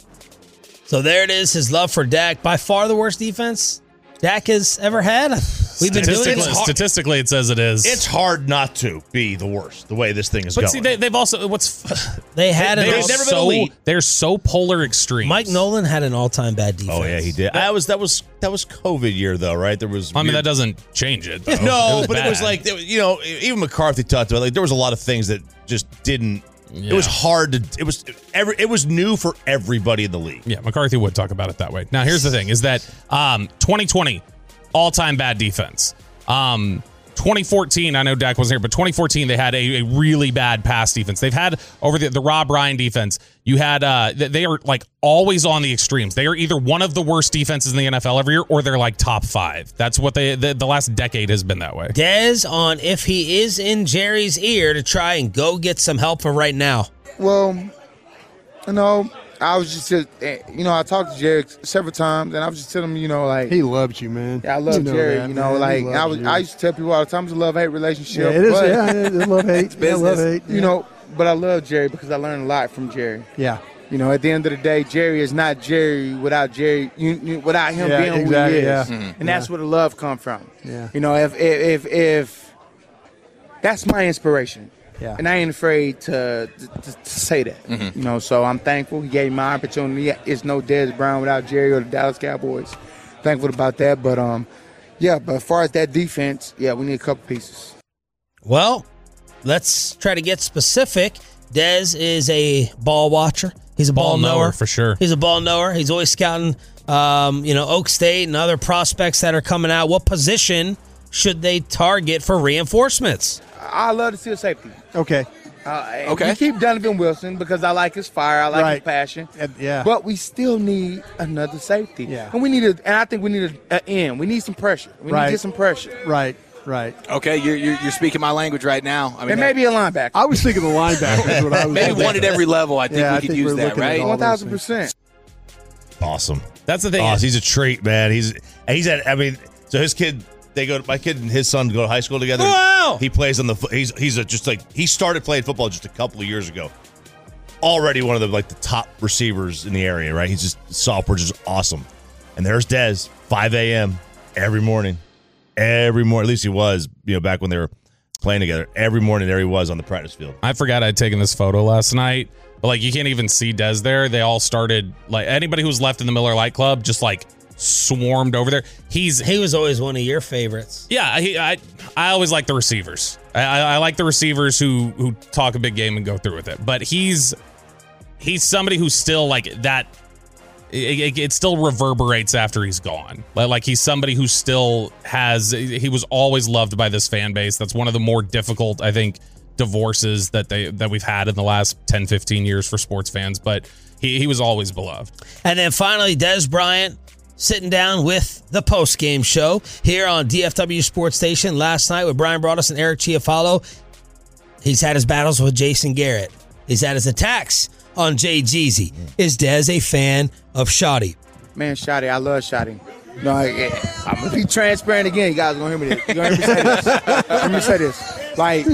So there it is, his love for Dak. By far the worst defense Dak has ever had. We've been doing Statistically, it. statistically, it says it is. It's hard not to be the worst, the way this thing is But going. see, they, they've also what's They had they, an they've all- never been so- elite. They're so polar extremes. Mike Nolan had an all-time bad defense. Oh yeah, he did. I was that was that was COVID year though, right? There was. I mean, weird- that doesn't change it. Though. No, It but it was bad. like you know, even McCarthy talked about like there was a lot of things that just didn't. It was hard to. It was every. It was new for everybody in the league. Yeah, McCarthy would talk about it that way. Now, here's the thing: is that um, twenty twenty all-time bad defense. Um, twenty fourteen, I know Dak wasn't here, but twenty fourteen they had a, a really bad pass defense. They've had over the, the Rob Ryan defense. You had uh, th- they are like always on the extremes. They are either one of the worst defenses in the N F L every year, or they're like top five. That's what they the, the last decade has been that way. Dez on if he is in Jerry's ear to try and go get some help for right now. Well, you know, I was just, uh, you know, I talked to Jerry several times, and I was just telling him, you know, like He loves you, man. yeah, I love You know Jerry. that, you know, man. like He I loves was, you. I used to tell people all the time it's a love hate relationship. Yeah, it is. But, Yeah, it is love hate. Yeah, love hate. You yeah. know, but I love Jerry because I learned a lot from Jerry. Yeah. You know, at the end of the day, Jerry is not Jerry without Jerry, you, you, without him Yeah, being exactly, who he is, yeah. and Mhm. that's Yeah. where the love come from. Yeah. You know, if if if, if that's my inspiration. Yeah. And I ain't afraid to to, to, to say that. Mhm. You know, so I'm thankful he gave me my opportunity. It's no Dez Brown without Jerry or the Dallas Cowboys. Thankful about that. But um, yeah. But as far as that defense, yeah, we need a couple pieces. Well, let's try to get specific. Dez is a ball watcher. He's a ball, Ball knower, knower for sure. He's a ball knower. He's always scouting, um, you know, Oak State and other prospects that are coming out. What position should they target for reinforcements? I love to see a safety. Okay. Uh, Okay. We keep Donovan Wilson because I like his fire. I like Right. his passion. And- yeah. But we still need another safety. Yeah. And we need a, and I think we need an end. We need some pressure. We need Right. to get some pressure. Right. Right. Okay, you're, you're you're speaking my language right now. I mean, And maybe a linebacker. I was thinking the linebacker is what I was maybe thinking. one at every level. I think Yeah, we I could think use we're that, looking at right? all One those thousand things. percent. Awesome. That's the thing. Awesome. He's a treat, man. He's he's at. I mean, so his kid. They go. My kid and his son go to high school together. Wow. He plays on the. fo- He's he's a, just like he started playing football just a couple of years ago. Already one of the like the top receivers in the area, right? He's just software, just awesome. And there's Dez, five a.m. every morning, every morning. At least he was, you know, back when they were playing together. Every morning there he was on the practice field. I forgot I'd taken this photo last night, but like you can't even see Dez there. They all started like anybody who was left in the Miller Lite Club just like swarmed over there. He's He was always one of your favorites. yeah. He, I I always like the receivers. I, I, I like the receivers who who talk a big game and go through with it. But he's he's somebody who's still like that. It, it, it still reverberates after he's gone. Like, like he's somebody who still has. He was always loved by this fan base. That's one of the more difficult, I think, divorces that they that we've had in the last ten, fifteen years for sports fans. But he he was always beloved. And then finally, Dez Bryant sitting down with the post-game show here on D F W Sports Station last night with Brian Broaddus and Eric Chiafalo. He's had his battles with Jason Garrett. He's had his attacks on Jay Jeezy. Is Dez a fan of Shotty? Man, Shotty, I love Shotty. No, I, I'm gonna be transparent again. You guys gonna hear me. This. You gonna hear me say this? Let me say this. Like,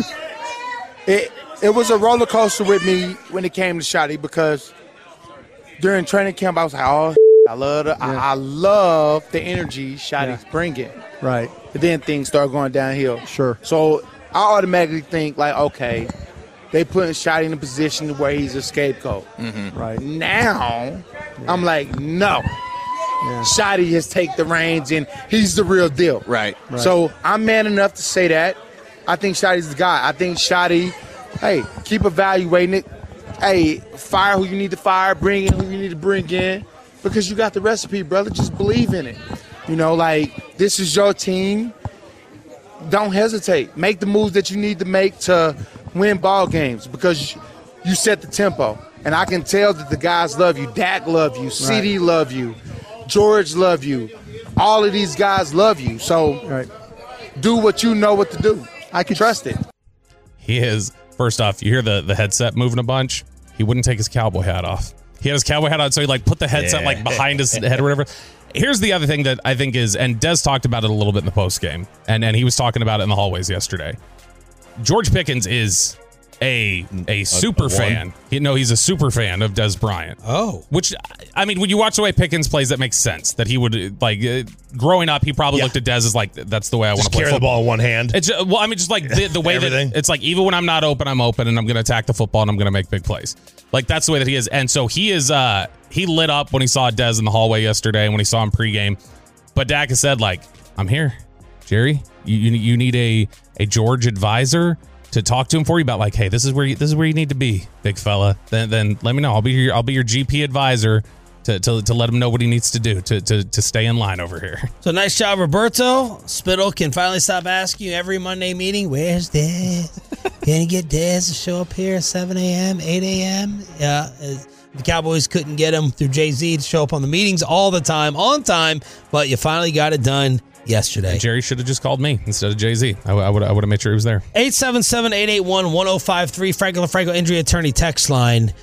it it was a roller coaster with me when it came to Shotty because during training camp I was like, oh, I love the, I, I love the energy Shotty's bringing. Right. But then things start going downhill. Sure. So I automatically think like, okay, they putting Shotty in a position where he's a scapegoat. Mm-hmm. Right. Now, I'm like, no. Shotty has taken the reins and he's the real deal. Right. Right. So I'm man enough to say that. I think Shotty's the guy. I think Shotty, hey, keep evaluating it. Hey, fire who you need to fire, bring in who you need to bring in. Because you got the recipe, brother. Just believe in it. You know, like, this is your team. Don't hesitate. Make the moves that you need to make to win ball games because you set the tempo. And I can tell that the guys love you. Dak love you. C D love you. George love you. All of these guys love you. So Right. do what you know what to do. I can trust it. He is, first off, you hear the, the headset moving a bunch. He wouldn't take his cowboy hat off. He had his cowboy hat on, so he like put the headset Yeah. like behind his head or whatever. Here's the other thing that I think is, and Des talked about it a little bit in the post game, and, and he was talking about it in the hallways yesterday. George Pickens is a a super a fan. He, no, he's a super fan of Des Bryant. Oh. Which, I mean, when you watch the way Pickens plays, that makes sense. That he would, like, uh, growing up, he probably Yeah. looked at Des as like, that's the way I want Just to play carry the football. ball in one hand. It's uh, well, I mean, just like the, the way that Everything. it's like, even when I'm not open, I'm open, and I'm going to attack the football, and I'm going to make big plays. Like, that's the way that he is. And so he is, uh, he lit up when he saw Des in the hallway yesterday, when he saw him pregame. But Dak has said, like, I'm here, Jerry. You you, you need a a George advisor to talk to him for you about, like, hey, this is where you, this is where you need to be, big fella. Then then let me know. I'll be your I'll be your G P advisor to to, to let him know what he needs to do to, to to stay in line over here. So nice job, Roberto. Spittle can finally stop asking you every Monday meeting, where's Des? Can you get Des to show up here at seven a.m., eight a.m.? Yeah, uh, the Cowboys couldn't get him through Jay-Z to show up on the meetings all the time, on time, but you finally got it done yesterday. And Jerry should have just called me instead of Jay-Z. I, I would I would have made sure he was there. eight seven seven, eight eight one, one oh five three, Franklin Franco Injury Attorney text line.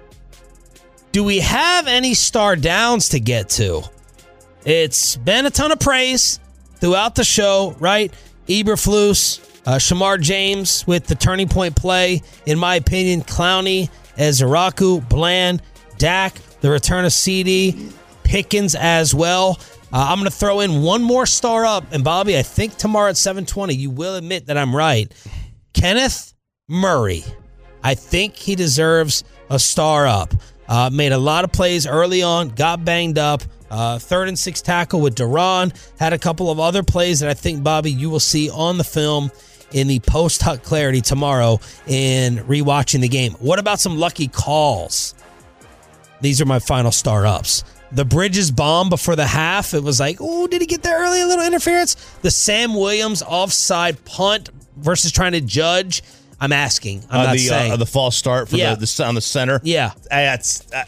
Do we have any star downs to get to? It's been a ton of praise throughout the show, right? Eberflus, uh, Shamar James with the turning point play. In my opinion, Clowney, Ezeraku, Bland, Dak, the return of C D, Pickens as well. Uh, I'm going to throw in one more star up. And Bobby, I think tomorrow at seven twenty, you will admit that I'm right. Kenneth Murray. I think he deserves a star up. Uh, made a lot of plays early on, got banged up. Uh, third and six tackle with Duran. Had a couple of other plays that I think, Bobby, you will see on the film in the post-Huck clarity tomorrow in rewatching the game. What about some lucky calls? These are my final star ups. The Bridges bomb before the half, it was like, oh, did he get there early? A little interference. The Sam Williams offside punt versus trying to judge. I'm asking. I'm uh, not the, saying. Uh, the false start for Yeah. the, the on the center. Yeah. That's. Uh,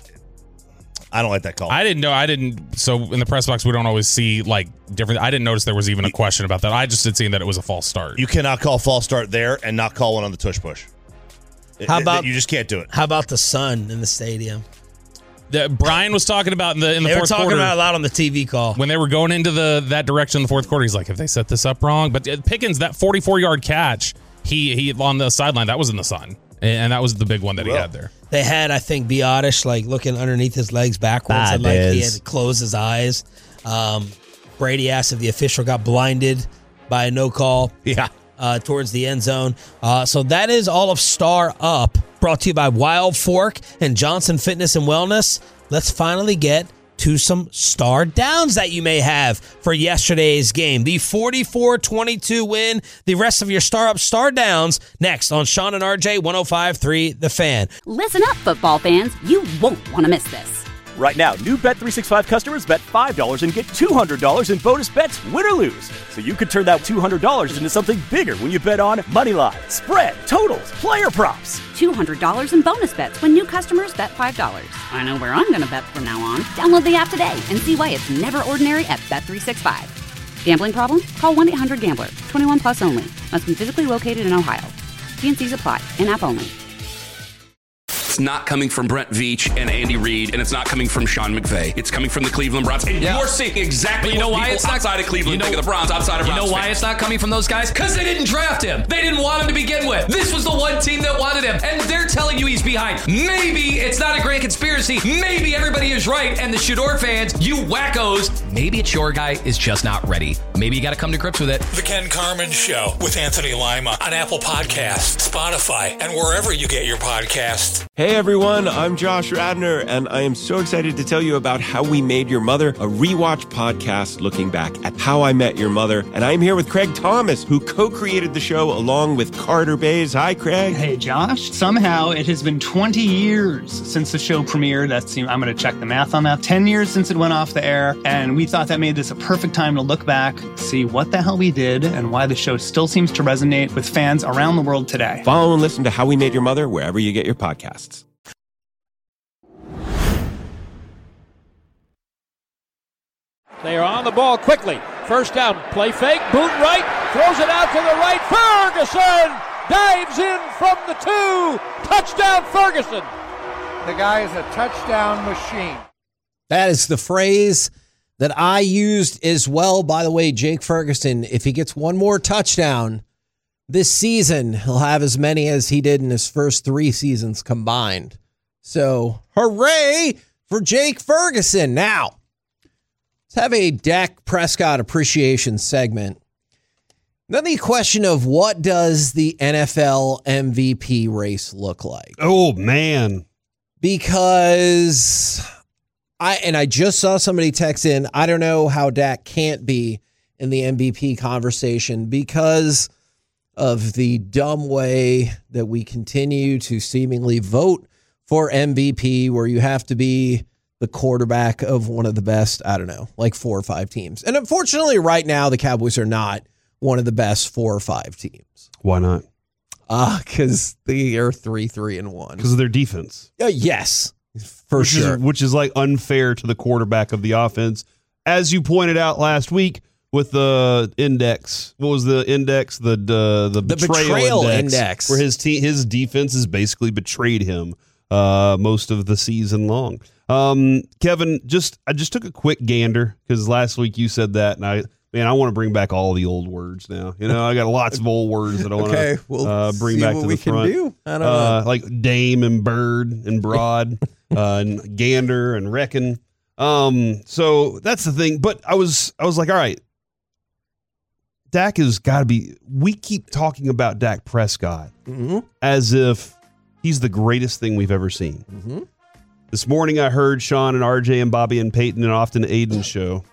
I don't like that call. I didn't know. I didn't. So in the press box, we don't always see like different. I didn't notice there was even a question about that. I just had seen that it was a false start. You cannot call false start there and not call one on the tush push. How It- about- it- you just can't do it? How about the sun in the stadium? The, Brian was talking about in the in the They were fourth talking quarter about it a lot on the T V call. when they were going into the that direction in the fourth quarter. He's like, "Have they set this up wrong?" But uh, Pickens, that forty-four yard catch, he he on the sideline, that was in the sun, and that was the big one that he Well. had there. They had, I think, Biotish like looking underneath his legs backwards, Bye, and like he Biz. had to close his eyes. Um, Brady asked if the official got blinded by a no call. Yeah. Uh, towards the end zone. Uh, so that is all of Star Up, brought to you by Wild Fork and Johnson Fitness and Wellness. Let's finally get to some star downs that you may have for yesterday's game. The forty-four twenty-two win. The rest of your star up, star downs next on Sean and R J one oh five point three The Fan. Listen up, football fans. You won't want to miss this. Right now, new Bet three sixty-five customers bet five dollars and get two hundred dollars in bonus bets, win or lose. So you could turn that two hundred dollars into something bigger when you bet on money line, spread, totals, player props. two hundred dollars in bonus bets when new customers bet five dollars. I know where I'm going to bet from now on. Download the app today and see why it's never ordinary at Bet three sixty-five. Gambling problem? Call one eight hundred gambler. twenty-one plus only. Must be physically located in Ohio. T N Cs apply. In-app only. It's not coming from Brent Veach and Andy Reid, and it's not coming from Sean McVay. It's coming from the Cleveland Browns. And Yeah. you're seeing exactly But you know what why people it's not outside of Cleveland you know, think of the Browns, outside of You Browns know why fans. it's not coming from those guys? Because they didn't draft him. They didn't want him to begin with. This was the one team that wanted him, and they're telling you he's behind. Maybe it's not a grand conspiracy. Maybe everybody is right, and the Shador fans, you wackos, maybe it's your guy is just not ready. Maybe you got to come to grips with it. The Ken Carman Show with Anthony Lima on Apple Podcasts, Spotify, and wherever you get your podcasts. Hey everyone, I'm Josh Radner, and I am so excited to tell you about How We Made Your Mother, a rewatch podcast looking back at How I Met Your Mother. And I'm here with Craig Thomas, who co-created the show along with Carter Bays. Hi, Craig. Hey, Josh. Somehow it has been twenty years since the show premiered. That's, I'm going to check the math on that. ten years since it went off the air. And we thought that made this a perfect time to look back, see what the hell we did, and why the show still seems to resonate with fans around the world today. Follow and listen to How We Made Your Mother wherever you get your podcasts. They are on the ball quickly. First down, play fake, boot right, throws it out to the right. Ferguson dives in from the two. Touchdown, Ferguson. The guy is a touchdown machine. That is the phrase that I used as well. By the way, Jake Ferguson, if he gets one more touchdown this season, he'll have as many as he did in his first three seasons combined. So, hooray for Jake Ferguson. Now, let's have a Dak Prescott appreciation segment. Then the question of what does the N F L M V P race look like? Oh, man. Because I, and I just saw somebody text in, I don't know how Dak can't be in the M V P conversation because of the dumb way that we continue to seemingly vote for M V P, where you have to be the quarterback of one of the best, I don't know, like four or five teams. And unfortunately, right now, the Cowboys are not one of the best four or five teams. Why not? Ah, uh, because they are three, three, and one. Because of their defense. Uh, yes, for which sure. Is, which is like unfair to the quarterback of the offense. As you pointed out last week with the index. What was the index? The uh, the, the betrayal, betrayal index, index. Where his, te- his defense has basically betrayed him uh, most of the season long. Um, Kevin, just I just took a quick gander because last week you said that, and I man, I want to bring back all the old words now. You know, I got lots of old words that I want to okay, we'll uh, bring see back what to we the front. Can do. I don't uh, know. Like dame and bird and broad uh, and gander and reckon. Um, so that's the thing. But I was I was like, all right, Dak has got to be. We keep talking about Dak Prescott mm-hmm. as if he's the greatest thing we've ever seen. Mm-hmm. This morning, I heard Sean and R J and Bobby and Peyton and often Aiden's show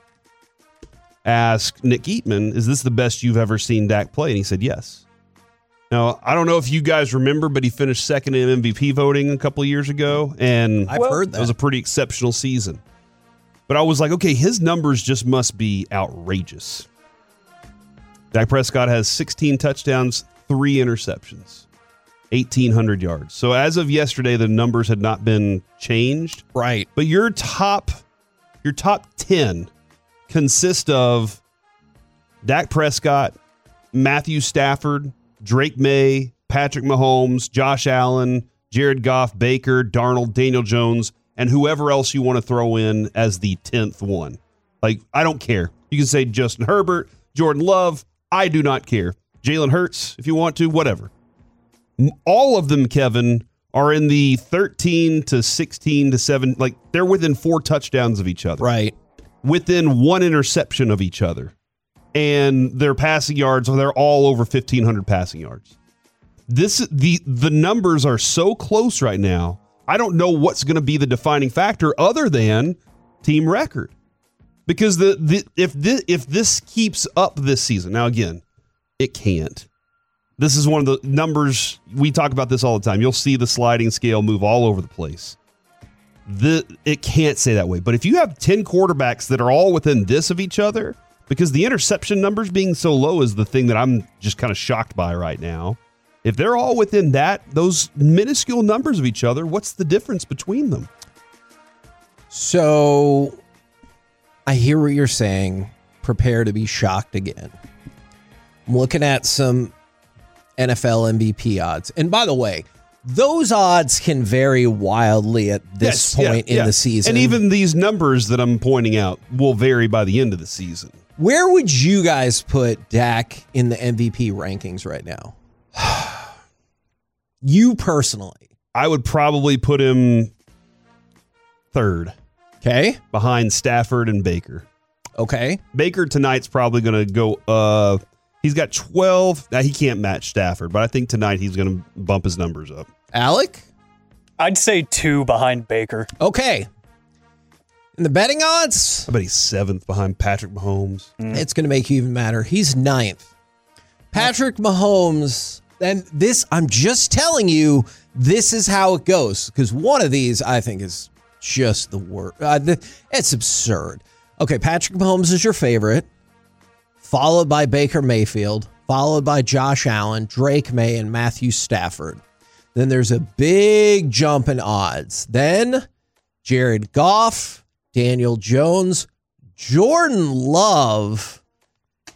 ask Nick Eatman, is this the best you've ever seen Dak play? And he said yes. Now, I don't know if you guys remember, but he finished second in M V P voting a couple of years ago, and I've heard that. It was a pretty exceptional season. But I was like, okay, his numbers just must be outrageous. Dak Prescott has sixteen touchdowns, three interceptions, eighteen hundred yards. So as of yesterday, the numbers had not been changed. Right. But your top, your top ten consist of Dak Prescott, Matthew Stafford, Drake May, Patrick Mahomes, Josh Allen, Jared Goff, Baker, Darnold, Daniel Jones, and whoever else you want to throw in as the tenth one. Like, I don't care. You can say Justin Herbert, Jordan Love. I do not care. Jalen Hurts, if you want to, whatever. All of them, Kevin, are in the thirteen to sixteen to seven. Like, they're within four touchdowns of each other. Right. Within one interception of each other. And their passing yards, they're all over fifteen hundred passing yards. This the the numbers are so close right now. I don't know what's going to be the defining factor other than team record. Because the, the if this, if this keeps up this season, now again, it can't. This is one of the numbers, we talk about this all the time. You'll see the sliding scale move all over the place. The it can't say that way. But if you have ten quarterbacks that are all within this of each other, because the interception numbers being so low is the thing that I'm just kind of shocked by right now. If they're all within that, those minuscule numbers of each other, what's the difference between them? So I hear what you're saying. Prepare to be shocked again. I'm looking at some N F L M V P odds. And by the way, those odds can vary wildly at this Yes, point yeah, in yeah. the season. And even these numbers that I'm pointing out will vary by the end of the season. Where would you guys put Dak in the M V P rankings right now? You personally. I would probably put him third. Okay. Behind Stafford and Baker. Okay. Baker tonight's probably going to go, uh, he's got twelve. Now, he can't match Stafford, but I think tonight he's going to bump his numbers up. Alec? I'd say two behind Baker. Okay. And the betting odds? I bet he's seventh behind Patrick Mahomes. Mm. It's going to make you even matter. He's ninth. Patrick Mahomes, and this, I'm just telling you, this is how it goes. Because one of these, I think, is just the worst. Uh, the, it's absurd. Okay, Patrick Mahomes is your favorite, followed by Baker Mayfield, followed by Josh Allen, Drake May, and Matthew Stafford. Then there's a big jump in odds. Then Jared Goff, Daniel Jones, Jordan Love,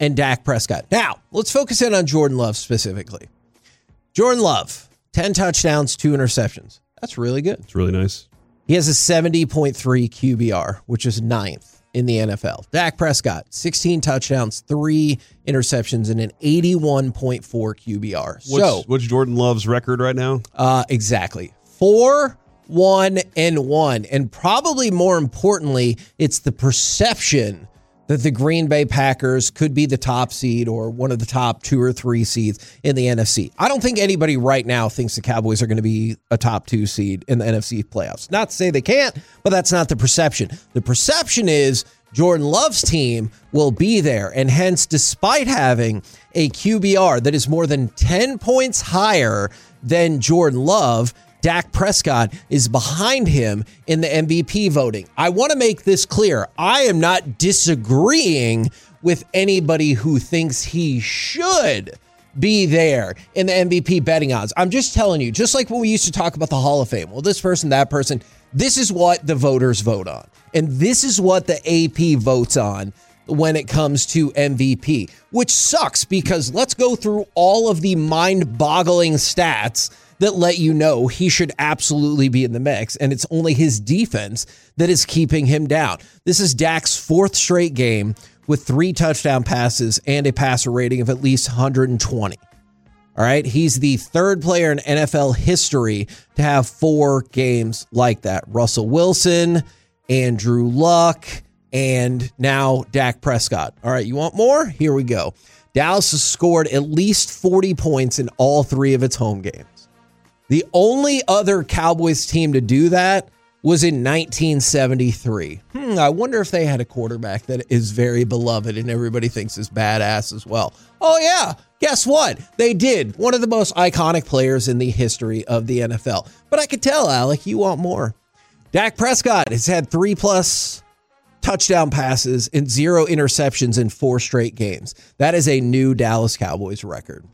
and Dak Prescott. Now, let's focus in on Jordan Love specifically. Jordan Love, ten touchdowns, two interceptions. That's really good. It's really nice. He has a seventy point three Q B R, which is ninth in the N F L. Dak Prescott, sixteen touchdowns, three interceptions, and an eighty-one point four Q B R. What's, so, what's Jordan Love's record right now? Uh, exactly. Four, one, and one. And probably more importantly, it's the perception that the Green Bay Packers could be the top seed or one of the top two or three seeds in the N F C. I don't think anybody right now thinks the Cowboys are going to be a top two seed in the N F C playoffs. Not to say they can't, but that's not the perception. The perception is Jordan Love's team will be there, and hence, despite having a Q B R that is more than ten points higher than Jordan Love, Dak Prescott is behind him in the M V P voting. I want to make this clear. I am not disagreeing with anybody who thinks he should be there in the M V P betting odds. I'm just telling you, just like when we used to talk about the Hall of Fame, well, this person, that person, this is what the voters vote on. And this is what the A P votes on when it comes to M V P, which sucks because let's go through all of the mind-boggling stats that let you know he should absolutely be in the mix, and it's only his defense that is keeping him down. This is Dak's fourth straight game with three touchdown passes and a passer rating of at least one hundred twenty. All right, he's the third player in N F L history to have four games like that. Russell Wilson, Andrew Luck, and now Dak Prescott. All right, you want more? Here we go. Dallas has scored at least forty points in all three of its home games. The only other Cowboys team to do that was in nineteen seventy-three. Hmm, I wonder if they had a quarterback that is very beloved and everybody thinks is badass as well. Oh, yeah. Guess what? They did. One of the most iconic players in the history of the N F L. But I could tell, Alec, you want more. Dak Prescott has had three-plus touchdown passes and zero interceptions in four straight games. That is a new Dallas Cowboys record.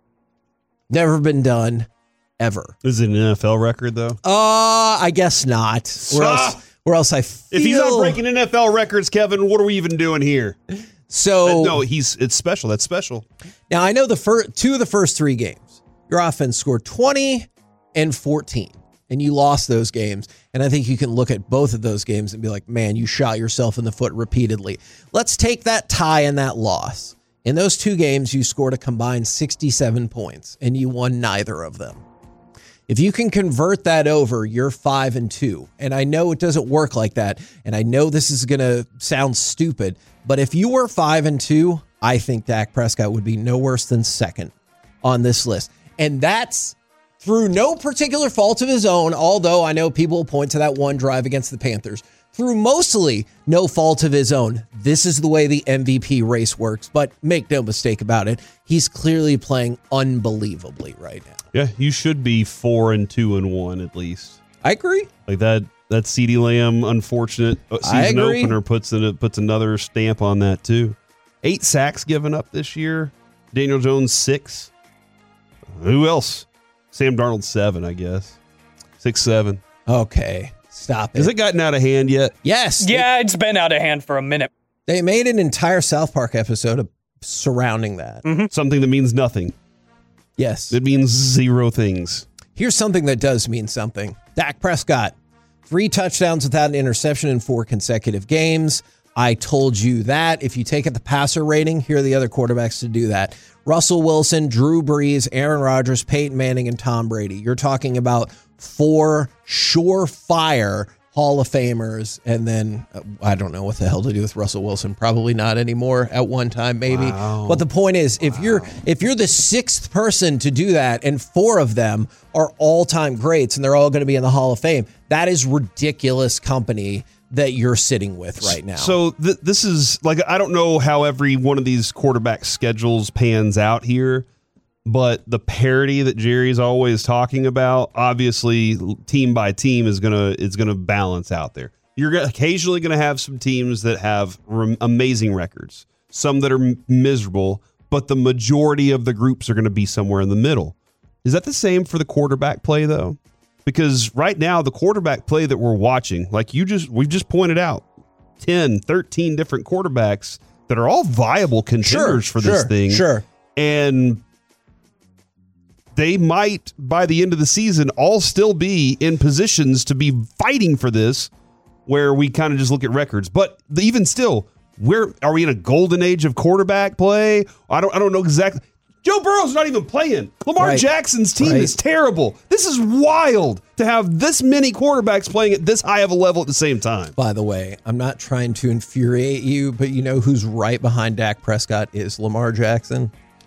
Never been done. Ever. Is it an N F L record, though? Uh, I guess not. Or else, or else I feel... If he's not breaking N F L records, Kevin, what are we even doing here? So... Uh, no, he's it's special. That's special. Now, I know the first two of the first three games, your offense scored twenty and fourteen, and you lost those games. And I think you can look at both of those games and be like, man, you shot yourself in the foot repeatedly. Let's take that tie and that loss. In those two games, you scored a combined sixty-seven points, and you won neither of them. If you can convert that over, you're five and two. And I know it doesn't work like that. And I know this is going to sound stupid, but if you were five and two, I think Dak Prescott would be no worse than second on this list. And that's through no particular fault of his own, although I know people will point to that one drive against the Panthers. Through mostly no fault of his own, this is the way the M V P race works. But make no mistake about it, he's clearly playing unbelievably right now. Yeah, you should be four and two and one at least. I agree. Like that that CeeDee Lamb unfortunate season opener puts in, puts another stamp on that too. Eight sacks given up this year. Daniel Jones six. Who else? Sam Darnold seven, I guess. Six seven. Okay. Stop it. Has it gotten out of hand yet? Yes. Yeah, it's been out of hand for a minute. They made an entire South Park episode of surrounding that. Mm-hmm. Something that means nothing. Yes. It means zero things. Here's something that does mean something. Dak Prescott, three touchdowns without an interception in four consecutive games. I told you that. If you take it the passer rating, here are the other quarterbacks to do that. Russell Wilson, Drew Brees, Aaron Rodgers, Peyton Manning, and Tom Brady. You're talking about four surefire Hall of Famers, and then uh, I don't know what the hell to do with Russell Wilson. Probably not anymore. At one time, maybe. Wow. But the point is, if wow. you're if you're the sixth person to do that, and four of them are all-time greats, and they're all going to be in the Hall of Fame, that is ridiculous company that you're sitting with right now. So th- this is like, I don't know how every one of these quarterback schedules pans out here, but the parity that Jerry's always talking about, obviously team by team is going to, is going to balance out there. You're occasionally going to have some teams that have re- amazing records, some that are m- miserable, but the majority of the groups are going to be somewhere in the middle. Is that the same for the quarterback play though? Because right now, the quarterback play that we're watching, like you just, we've just pointed out, ten, thirteen different quarterbacks that that are all viable contenders Sure, for this sure, thing. sure. And they might, by the end of the season, all still be in positions to be fighting for this, where we kind of just look at records. But even still, where are we in a golden age of quarterback play? I don't I don't know exactly. Joe Burrow's not even playing. Lamar Right. Jackson's team Right. is terrible. This is wild to have this many quarterbacks playing at this high of a level at the same time. By the way, I'm not trying to infuriate you, but you know who's right behind Dak Prescott is Lamar Jackson.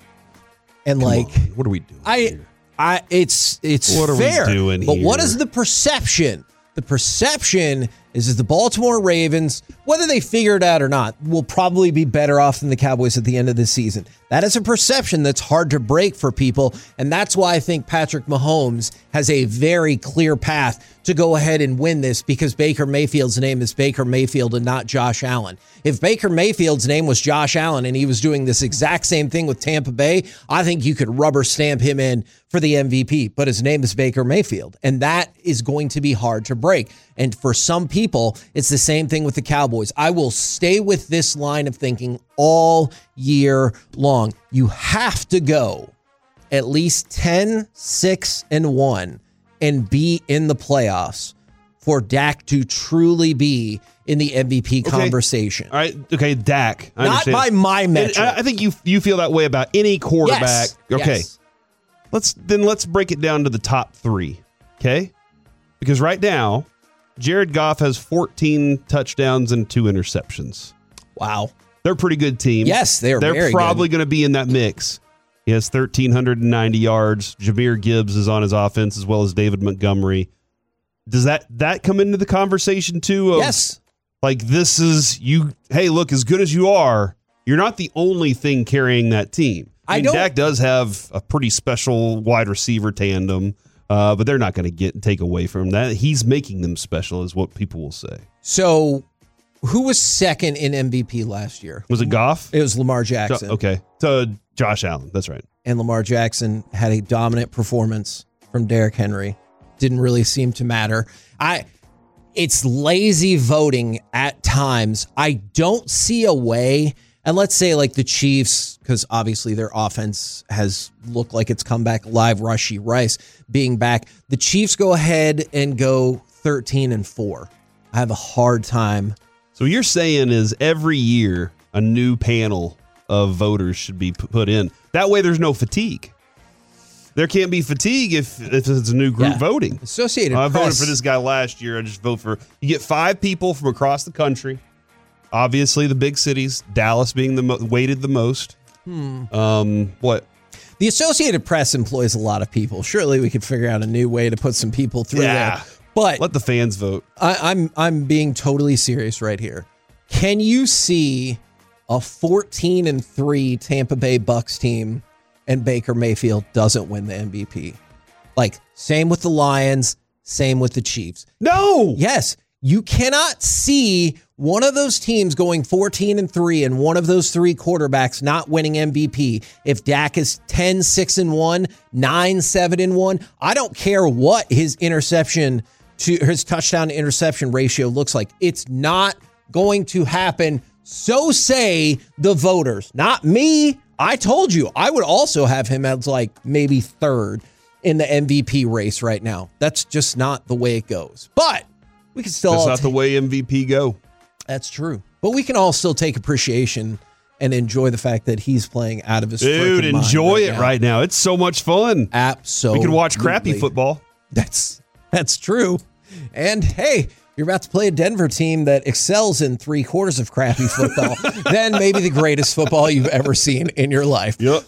And Come like, on, what are we doing? I, here? I, it's it's What are we fair. doing but what here? is the perception? The perception is is the Baltimore Ravens, whether they figure it out or not, will probably be better off than the Cowboys at the end of the season. That is a perception that's hard to break for people, and that's why I think Patrick Mahomes has a very clear path to go ahead and win this, because Baker Mayfield's name is Baker Mayfield and not Josh Allen. If Baker Mayfield's name was Josh Allen and he was doing this exact same thing with Tampa Bay, I think you could rubber stamp him in for the M V P, but his name is Baker Mayfield, and that is going to be hard to break. And for some people, it's the same thing with the Cowboys. I will stay with this line of thinking all year long. You have to go at least ten, six, and one and be in the playoffs for Dak to truly be in the M V P Okay. conversation. All right, okay, Dak. I Not understand. by my And metric. I I think you you feel that way about any quarterback. Yes, Okay. yes. Let's then let's break it down to the top three. Okay? Because right now, Jared Goff has fourteen touchdowns and two interceptions. Wow. They're a pretty good team. Yes, they are They're very probably going to be in that mix. He has one thousand three hundred ninety yards. Jahmyr Gibbs is on his offense, as well as David Montgomery. Does that that come into the conversation too? Of, Yes. Like, this is you. Hey, look, as good as you are, you're not the only thing carrying that team. I, I mean, don't- Dak does have a pretty special wide receiver tandem, uh, but they're not going to get take away from that. He's making them special, is what people will say. So, who was second in M V P last year? Was it Goff? It was Lamar Jackson. Okay, to Josh Allen. That's right. And Lamar Jackson had a dominant performance from Derrick Henry. Didn't really seem to matter. I it's lazy voting at times. I don't see a way, and let's say like the Chiefs, because obviously their offense has looked like it's come back alive, Rashee Rice being back. The Chiefs go ahead and go thirteen and four. I have a hard time. So what you're saying is every year a new panel of voters should be p- put in. That way there's no fatigue. There can't be fatigue if, if it's a new group Yeah. voting. Associated I voted Press- for this guy last year. I just vote for, you get five people from across the country. Obviously the big cities, Dallas being the mo- weighted the most. Hmm. Um, what? The Associated Press employs a lot of people. Surely we could figure out a new way to put some people through Yeah. there. But let the fans vote. I, I'm I'm being totally serious right here. Can you see a fourteen and three Tampa Bay Bucks team and Baker Mayfield doesn't win the M V P? Like, same with the Lions, same with the Chiefs. No. Yes. You cannot see one of those teams going fourteen and three and one of those three quarterbacks not winning M V P if Dak is ten, six and one, nine, seven and one. I don't care what his interception to his touchdown to interception ratio looks like. It's not going to happen. So say the voters, not me. I told you I would also have him as like maybe third in the M V P race right now. That's just not the way it goes. But we can still. That's all not the take- way M V P go. That's true. But we can all still take appreciation and enjoy the fact that he's playing out of his Dude, freaking mind enjoy right it now. right now. It's so much fun. Absolutely. We can watch crappy football. That's that's true. And hey, you're about to play a Denver team that excels in three quarters of crappy football. Then maybe the greatest football you've ever seen in your life. Yep.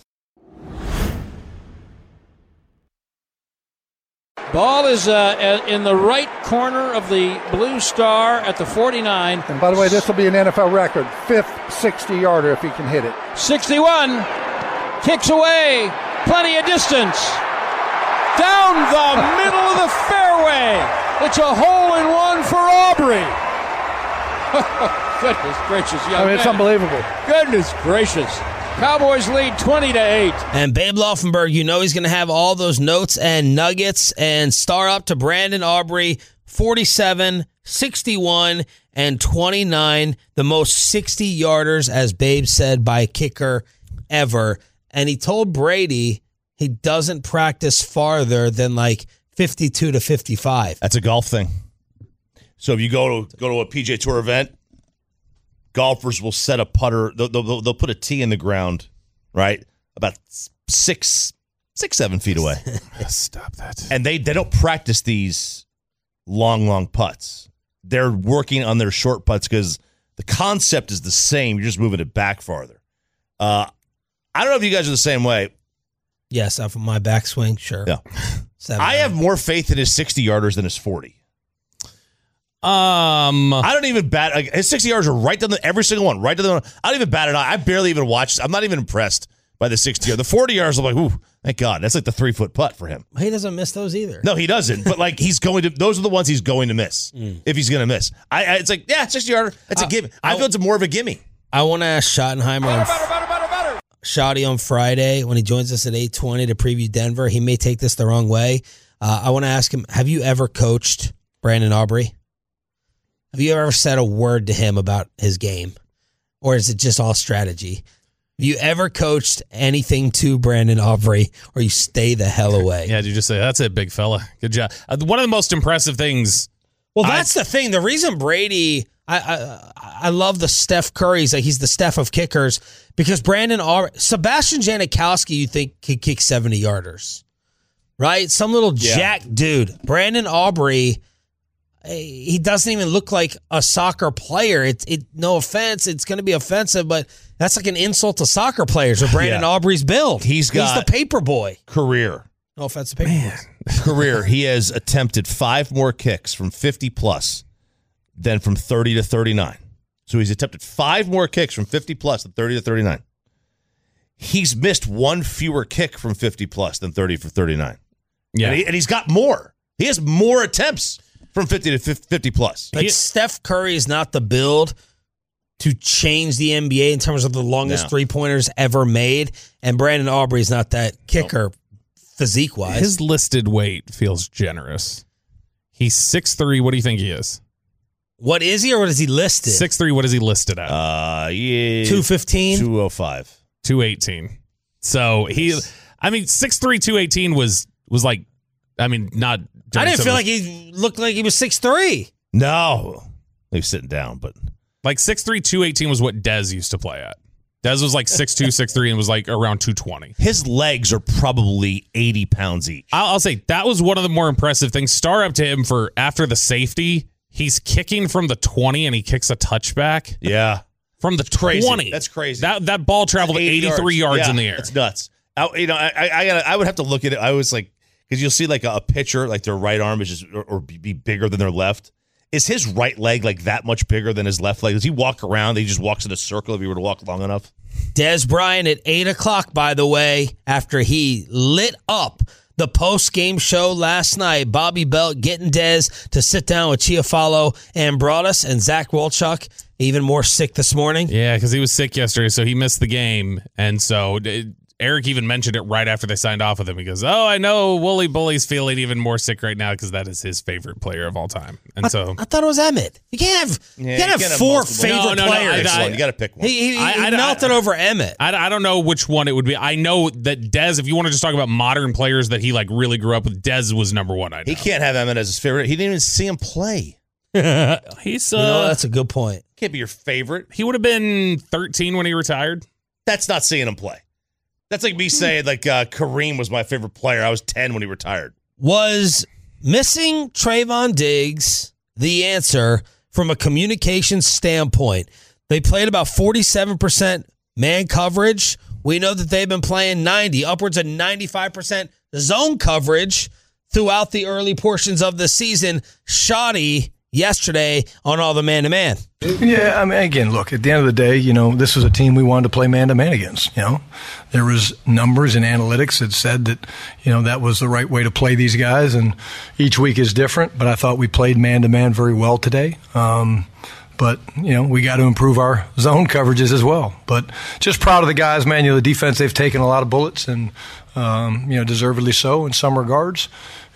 Ball is uh, in the right corner of the blue star at the forty-nine. And by the way, this will be an N F L record. Fifth sixty-yarder if he can hit it. sixty-one. Kicks away. Plenty of distance. Down the middle of the fairway. It's a hole-in-one for Aubrey. Goodness gracious, young I mean, it's man. unbelievable. Goodness gracious. Cowboys lead twenty to eight. And Babe Laufenberg, you know he's going to have all those notes and nuggets and star up to Brandon Aubrey, forty-seven, sixty-one and twenty-nine, the most sixty-yarders, as Babe said, by a kicker ever. And he told Brady he doesn't practice farther than like fifty-two to fifty-five. That's a golf thing. So if you go to go to a P G A Tour event, golfers will set a putter. They'll, they'll, they'll put a tee in the ground, right, about six, six, seven feet away. Stop that. And they, they don't practice these long, long putts. They're working on their short putts because the concept is the same. You're just moving it back farther. Uh, I don't know if you guys are the same way. Yes, off of my backswing, sure. Yeah. Seven, I have more faith in his sixty-yarders than his forty. Um, I don't even bat. Like, his sixty yards are right down the every single one, right down the. I don't even bat it out. I barely even watched. I'm not even impressed by the sixty yard. The forty yards, I'm like, ooh, thank God. That's like the three foot putt for him. He doesn't miss those either. No, he doesn't. But like, he's going to. Those are the ones he's going to miss Mm. if he's going to miss. I, I. It's like, yeah, sixty yarder. It's a Uh, gimme. I feel it's more of a gimme. I want to ask Schottenheimer on Shotty on Friday when he joins us at eight twenty to preview Denver. He may take this the wrong way. Uh, I want to ask him: have you ever coached Brandon Aubrey? Have you ever said a word to him about his game? Or is it just all strategy? Have you ever coached anything to Brandon Aubrey, or you stay the hell away? Yeah, did you just say, that's it, big fella. Good job. Uh, one of the most impressive things. Well, that's I, the thing. The reason Brady, I, I I love the Steph Curry's, like he's the Steph of kickers, because Brandon Aubrey, Sebastian Janikowski, you think could kick seventy yarders, right? Some little Yeah. jack dude. Brandon Aubrey, he doesn't even look like a soccer player. It, it no offense, it's going to be offensive, but that's like an insult to soccer players. Or Brandon Yeah. Aubrey's build. He's got he's the paper boy. Career. No offense to paper boys. Career. He has attempted five more kicks from fifty plus than from thirty to thirty-nine. So he's attempted five more kicks from fifty plus than thirty to thirty-nine. He's missed one fewer kick from fifty plus than thirty for thirty-nine. Yeah. And, he, and he's got more. He has more attempts from fifty to fifty plus. Like He- Steph Curry is not the build to change the N B A in terms of the longest No. three-pointers ever made, and Brandon Aubrey is not that kicker physique-wise. His listed weight feels generous. He's six three. What do you think he is? What is he, or what is he listed? six three. What is he listed at? Uh, yeah. two fifteen? two oh five. two eighteen. So he, I mean, six three, two eighteen was, was like, I mean, not. I didn't some feel of like he looked like he was six three. No. He was sitting down, but. Like six three, two eighteen was what Dez used to play at. Dez was like six two, six three, and was like around two twenty. His legs are probably eighty pounds each. I'll, I'll say that was one of the more impressive things. Star up to him for after the safety. He's kicking from the twenty, and he kicks a touchback. Yeah. From the Crazy. twenty. That's crazy. That that ball traveled eighty-three yards, Yeah, in the air. It's nuts. I, you know, I, I, I, gotta, I would have to look at it. I was like, because you'll see like a, a pitcher, like their right arm is just, or, or be bigger than their left. Is his right leg like that much bigger than his left leg? Does he walk around? He just walks in a circle if he were to walk long enough? Des Bryant at eight o'clock, by the way, after he lit up the post-game show last night. Bobby Belt getting Des to sit down with Chiafalo and Broadus, and Zach Wolchuk, even more sick this morning. Yeah, because he was sick yesterday, so he missed the game. And so it, Eric even mentioned it right after they signed off with him. He goes, oh, I know Wooly Bully's feeling even more sick right now because that is his favorite player of all time. And I, so I thought it was Emmett. You can't have, Yeah, you can't have you can't have four multiple. favorite No, no, no, players. I- I- You got to pick one. He, he, I- he I- melted I- over Emmett. I, I don't know which one it would be. I know that Dez, if you want to just talk about modern players that he like really grew up with, Dez was number one. I know. He can't have Emmett as his favorite. He didn't even see him play. He's You uh, know, that's a good point. Can't be your favorite. he would have been thirteen when he retired. That's not seeing him play. That's like me saying like uh, Kareem was my favorite player. I was ten when he retired. Was missing Trayvon Diggs the answer from a communication standpoint? They played about forty-seven percent man coverage. We know that they've been playing ninety, upwards of ninety-five percent zone coverage throughout the early portions of the season. Shoddy yesterday on all the man-to-man. Yeah, I mean, again, look, at the end of the day, you know, this was a team we wanted to play man-to-man against, you know. There was numbers and analytics that said that, you know, that was the right way to play these guys, and each week is different, but I thought we played man-to-man very well today. Um, but, you know, we got to improve our zone coverages as well. But just proud of the guys, man. You know, the defense, they've taken a lot of bullets, and, um, you know, deservedly so in some regards.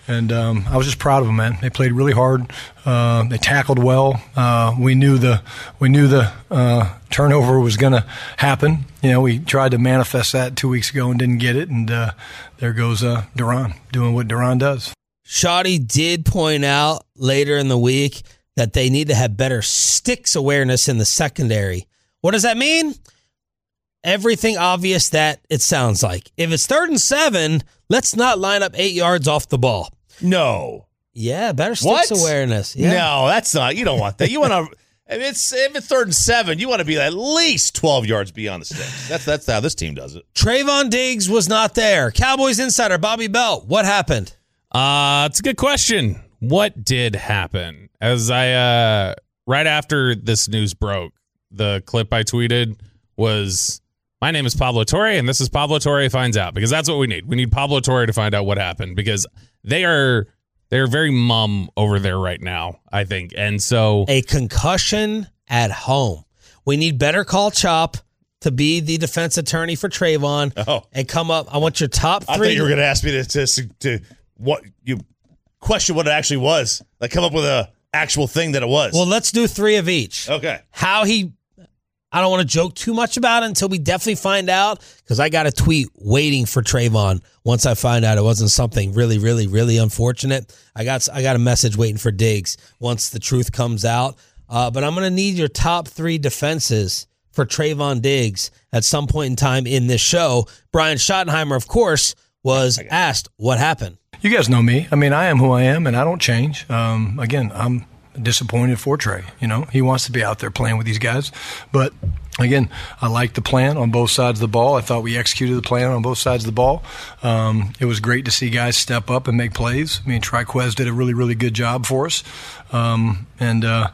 And um, I was just proud of them, man. They played really hard. Uh, they tackled well. Uh, we knew the we knew the uh, turnover was going to happen. You know, we tried to manifest that two weeks ago and didn't get it. And uh, there goes uh, Duran doing what Duran does. Shoddy did point out later in the week that they need to have better sticks awareness in the secondary. What does that mean? Everything obvious that it sounds like. If it's third and seven, let's not line up eight yards off the ball. No. Yeah, better sticks What? awareness. Yeah. No, that's not. You don't want that. You want to. If it's if it's third and seven, you want to be at least twelve yards beyond the sticks. That's that's how this team does it. Trayvon Diggs was not there. Cowboys insider Bobby Belt. What happened? Uh, it's a good question. What did happen? As I uh, right after this news broke, the clip I tweeted was, "My name is Pablo Torre, and this is Pablo Torre Finds Out," because that's what we need. We need Pablo Torre to find out what happened, because they are they're very mum over there right now, I think. And so a concussion at home. We need Better Call Chop to be the defense attorney for Trayvon oh. and come up. I want your top three. I thought you were going to ask me to, to to what you question what it actually was. Like come up with a actual thing that it was. Well, let's do three of each. Okay. How he. I don't want to joke too much about it until we definitely find out, because I got a tweet waiting for Trayvon once I find out it wasn't something really, really, really unfortunate. I got I got a message waiting for Diggs once the truth comes out. Uh, but I'm going to need your top three defenses for Trayvon Diggs at some point in time in this show. Brian Schottenheimer, of course, was asked what happened. You guys know me. I mean, I am who I am, and I don't change. Um, again, I'm disappointed for Trey. You know, he wants to be out there playing with these guys. But again, I like the plan on both sides of the ball. I thought we executed the plan on both sides of the ball. Um, it was great to see guys step up and make plays. I mean, Triquez did a really, really good job for us. Um, and, uh,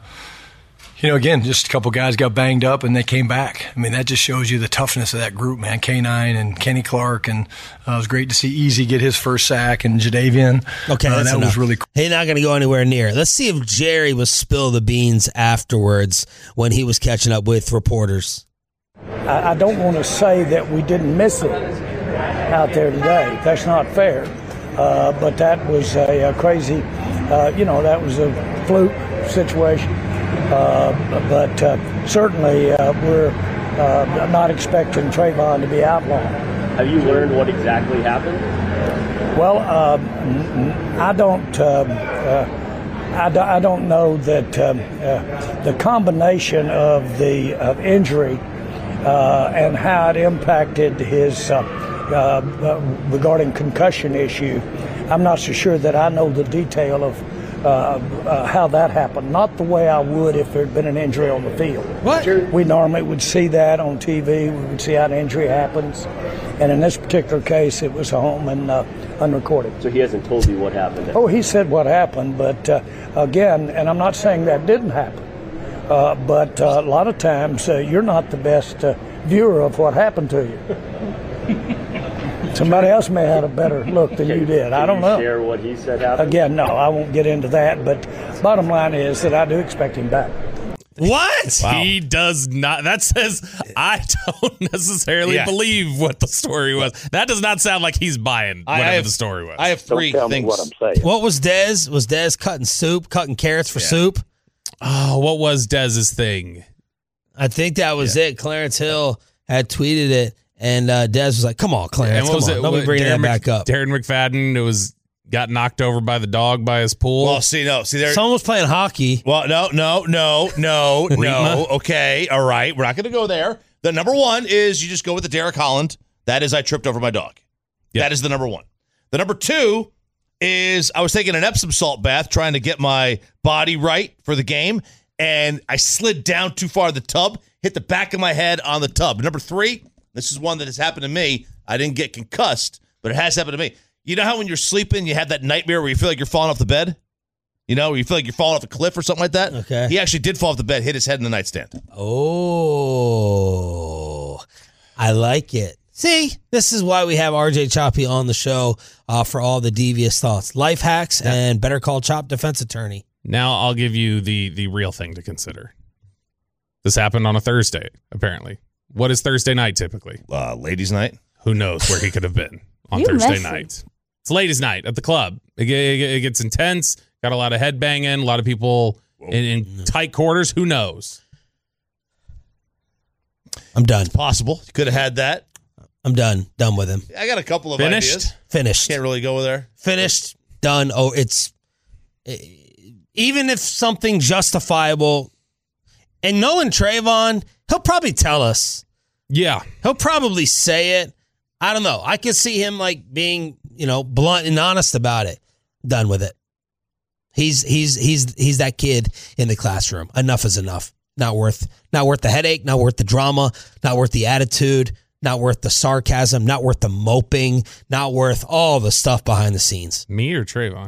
you know, again, just a couple guys got banged up and they came back. I mean, that just shows you the toughness of that group, man. K nine and Kenny Clark, and uh, it was great to see Easy get his first sack, and Jadeveon. Okay, uh, that's that enough. was really cool. He's not going to go anywhere near. Let's see if Jerry was spill the beans afterwards when he was catching up with reporters. I, I don't want to say that we didn't miss it out there today. That's not fair. Uh, but that was a, a crazy, uh, you know, that was a fluke situation. Uh, but uh, certainly uh, we're uh, not expecting Trayvon to be outlawed. Have you learned what exactly happened? Well, uh, I don't. Uh, uh, I, do, I don't know that um, uh, the combination of the of injury uh, and how it impacted his uh, uh, regarding concussion issue. I'm not so sure that I know the detail of. Uh, uh, how that happened. Not the way I would if there had been an injury on the field. What? We normally would see that on T V. We would see how an injury happens. And in this particular case, it was home and uh, unrecorded. So he hasn't told you what happened? Oh, he said what happened. But uh, again, and I'm not saying that didn't happen, uh, but uh, a lot of times uh, you're not the best uh, viewer of what happened to you. Somebody else may have had a better look than you did. I don't you know. Share what he said happened? Again, no, I won't get into that. But bottom line is that I do expect him back. What? Wow. He does not. That says I don't necessarily Yeah. believe what the story was. That does not sound like he's buying I whatever have- the story was. I have three Don't tell things. me what I'm saying. What was Dez? Was Dez cutting soup, cutting carrots for Yeah. soup? Oh, what was Dez's thing? I think that was it. Clarence Hill had tweeted it, and uh, Dez was like, "Come on, Clarence, And what come was on, it? let me What- bring Darren that Mc- back up." Darren McFadden. It was got knocked over by the dog by his pool. Well, see, no, see there. Someone was playing hockey. Well, no, no, no, no, no. Rima? Okay, all right. We're not going to go there. The number one is you just go with the Derek Holland. That is I tripped over my dog. Yeah. That is the number one. The number two is I was taking an Epsom salt bath trying to get my body right for the game, and I slid down too far in the tub, hit the back of my head on the tub. Number three, this is one that has happened to me. I didn't get concussed, but it has happened to me. You know how when you're sleeping, you have that nightmare where you feel like you're falling off the bed? You know, where you feel like you're falling off a cliff or something like that? Okay. He actually did fall off the bed, hit his head in the nightstand. Oh, I like it. See, this is why we have R J Choppy on the show uh, for all the devious thoughts, life hacks, and Better Call Chop defense attorney. Now I'll give you the the real thing to consider. This happened on a Thursday, apparently. What is Thursday night typically? Uh, ladies' night. Who knows where he could have been on You Thursday messy. night? It's ladies' night at the club. It, it, it gets intense. Got a lot of headbanging. A lot of people in, in tight quarters. Who knows? I'm done. It's possible. You could have had that. I'm done. Done with him. I got a couple of Finished? ideas. Finished. Can't really go there. Finished. Done. Oh, it's Even if something justifiable, and knowing Trayvon, he'll probably tell us. Yeah. He'll probably say it. I don't know. I could see him like being, you know, blunt and honest about it. done with it. He's he's he's he's that kid in the classroom. Enough is enough. Not worth not worth the headache, not worth the drama, not worth the attitude, not worth the sarcasm, not worth the moping, not worth all the stuff behind the scenes. Me or Trayvon?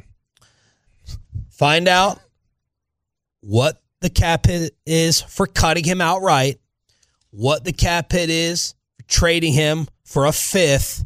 Find out what the cap hit is for cutting him outright, what the cap hit is for trading him for a fifth,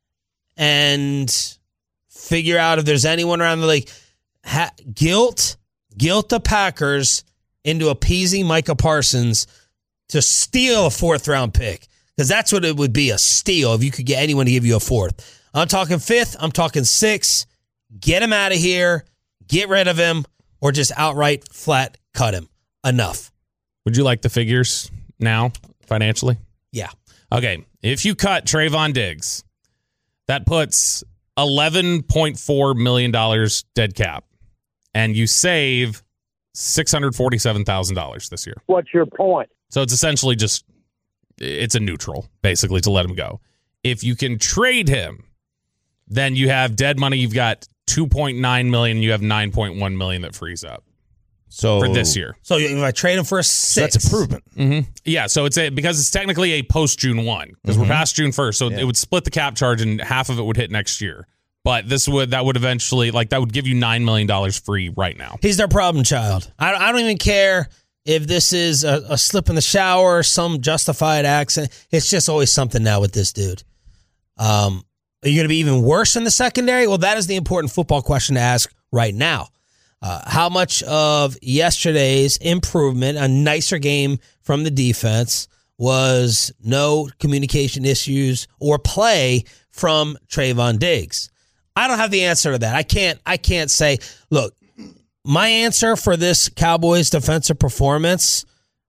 and figure out if there's anyone around the league. Ha- guilt, guilt the Packers into appeasing Micah Parsons to steal a fourth round pick. Because that's what it would be, a steal, if you could get anyone to give you a fourth. I'm talking fifth. I'm talking six. Get him out of here. Get rid of him. Or just outright flat cut him. Enough. Would you like the figures now, financially? Yeah. Okay. If you cut Trayvon Diggs, that puts eleven point four million dollars dead cap. And you save six hundred forty-seven thousand dollars this year. What's your point? So it's essentially just, it's a neutral, basically, to let him go. If you can trade him, then you have dead money. You've got two point nine million dollars. You have nine point one million dollars that frees up. So for this year. So if I trade him for a six. That's improvement. Mm-hmm. Yeah, so it's a, because it's technically a post-June first, because Mhm. we're past June first, so Yeah. it would split the cap charge and half of it would hit next year. But this would, that would eventually, like, that would give you nine million dollars free right now. He's their problem child. I, I don't even care if this is a, a slip in the shower, some justified accident. It's just always something now with this dude. Um, are you going to be even worse in the secondary? Well, that is the important football question to ask right now. Uh, how much of yesterday's improvement, a nicer game from the defense, was no communication issues or play from Trayvon Diggs? I don't have the answer to that. I can't. I can't say. Look, my answer for this Cowboys defensive performance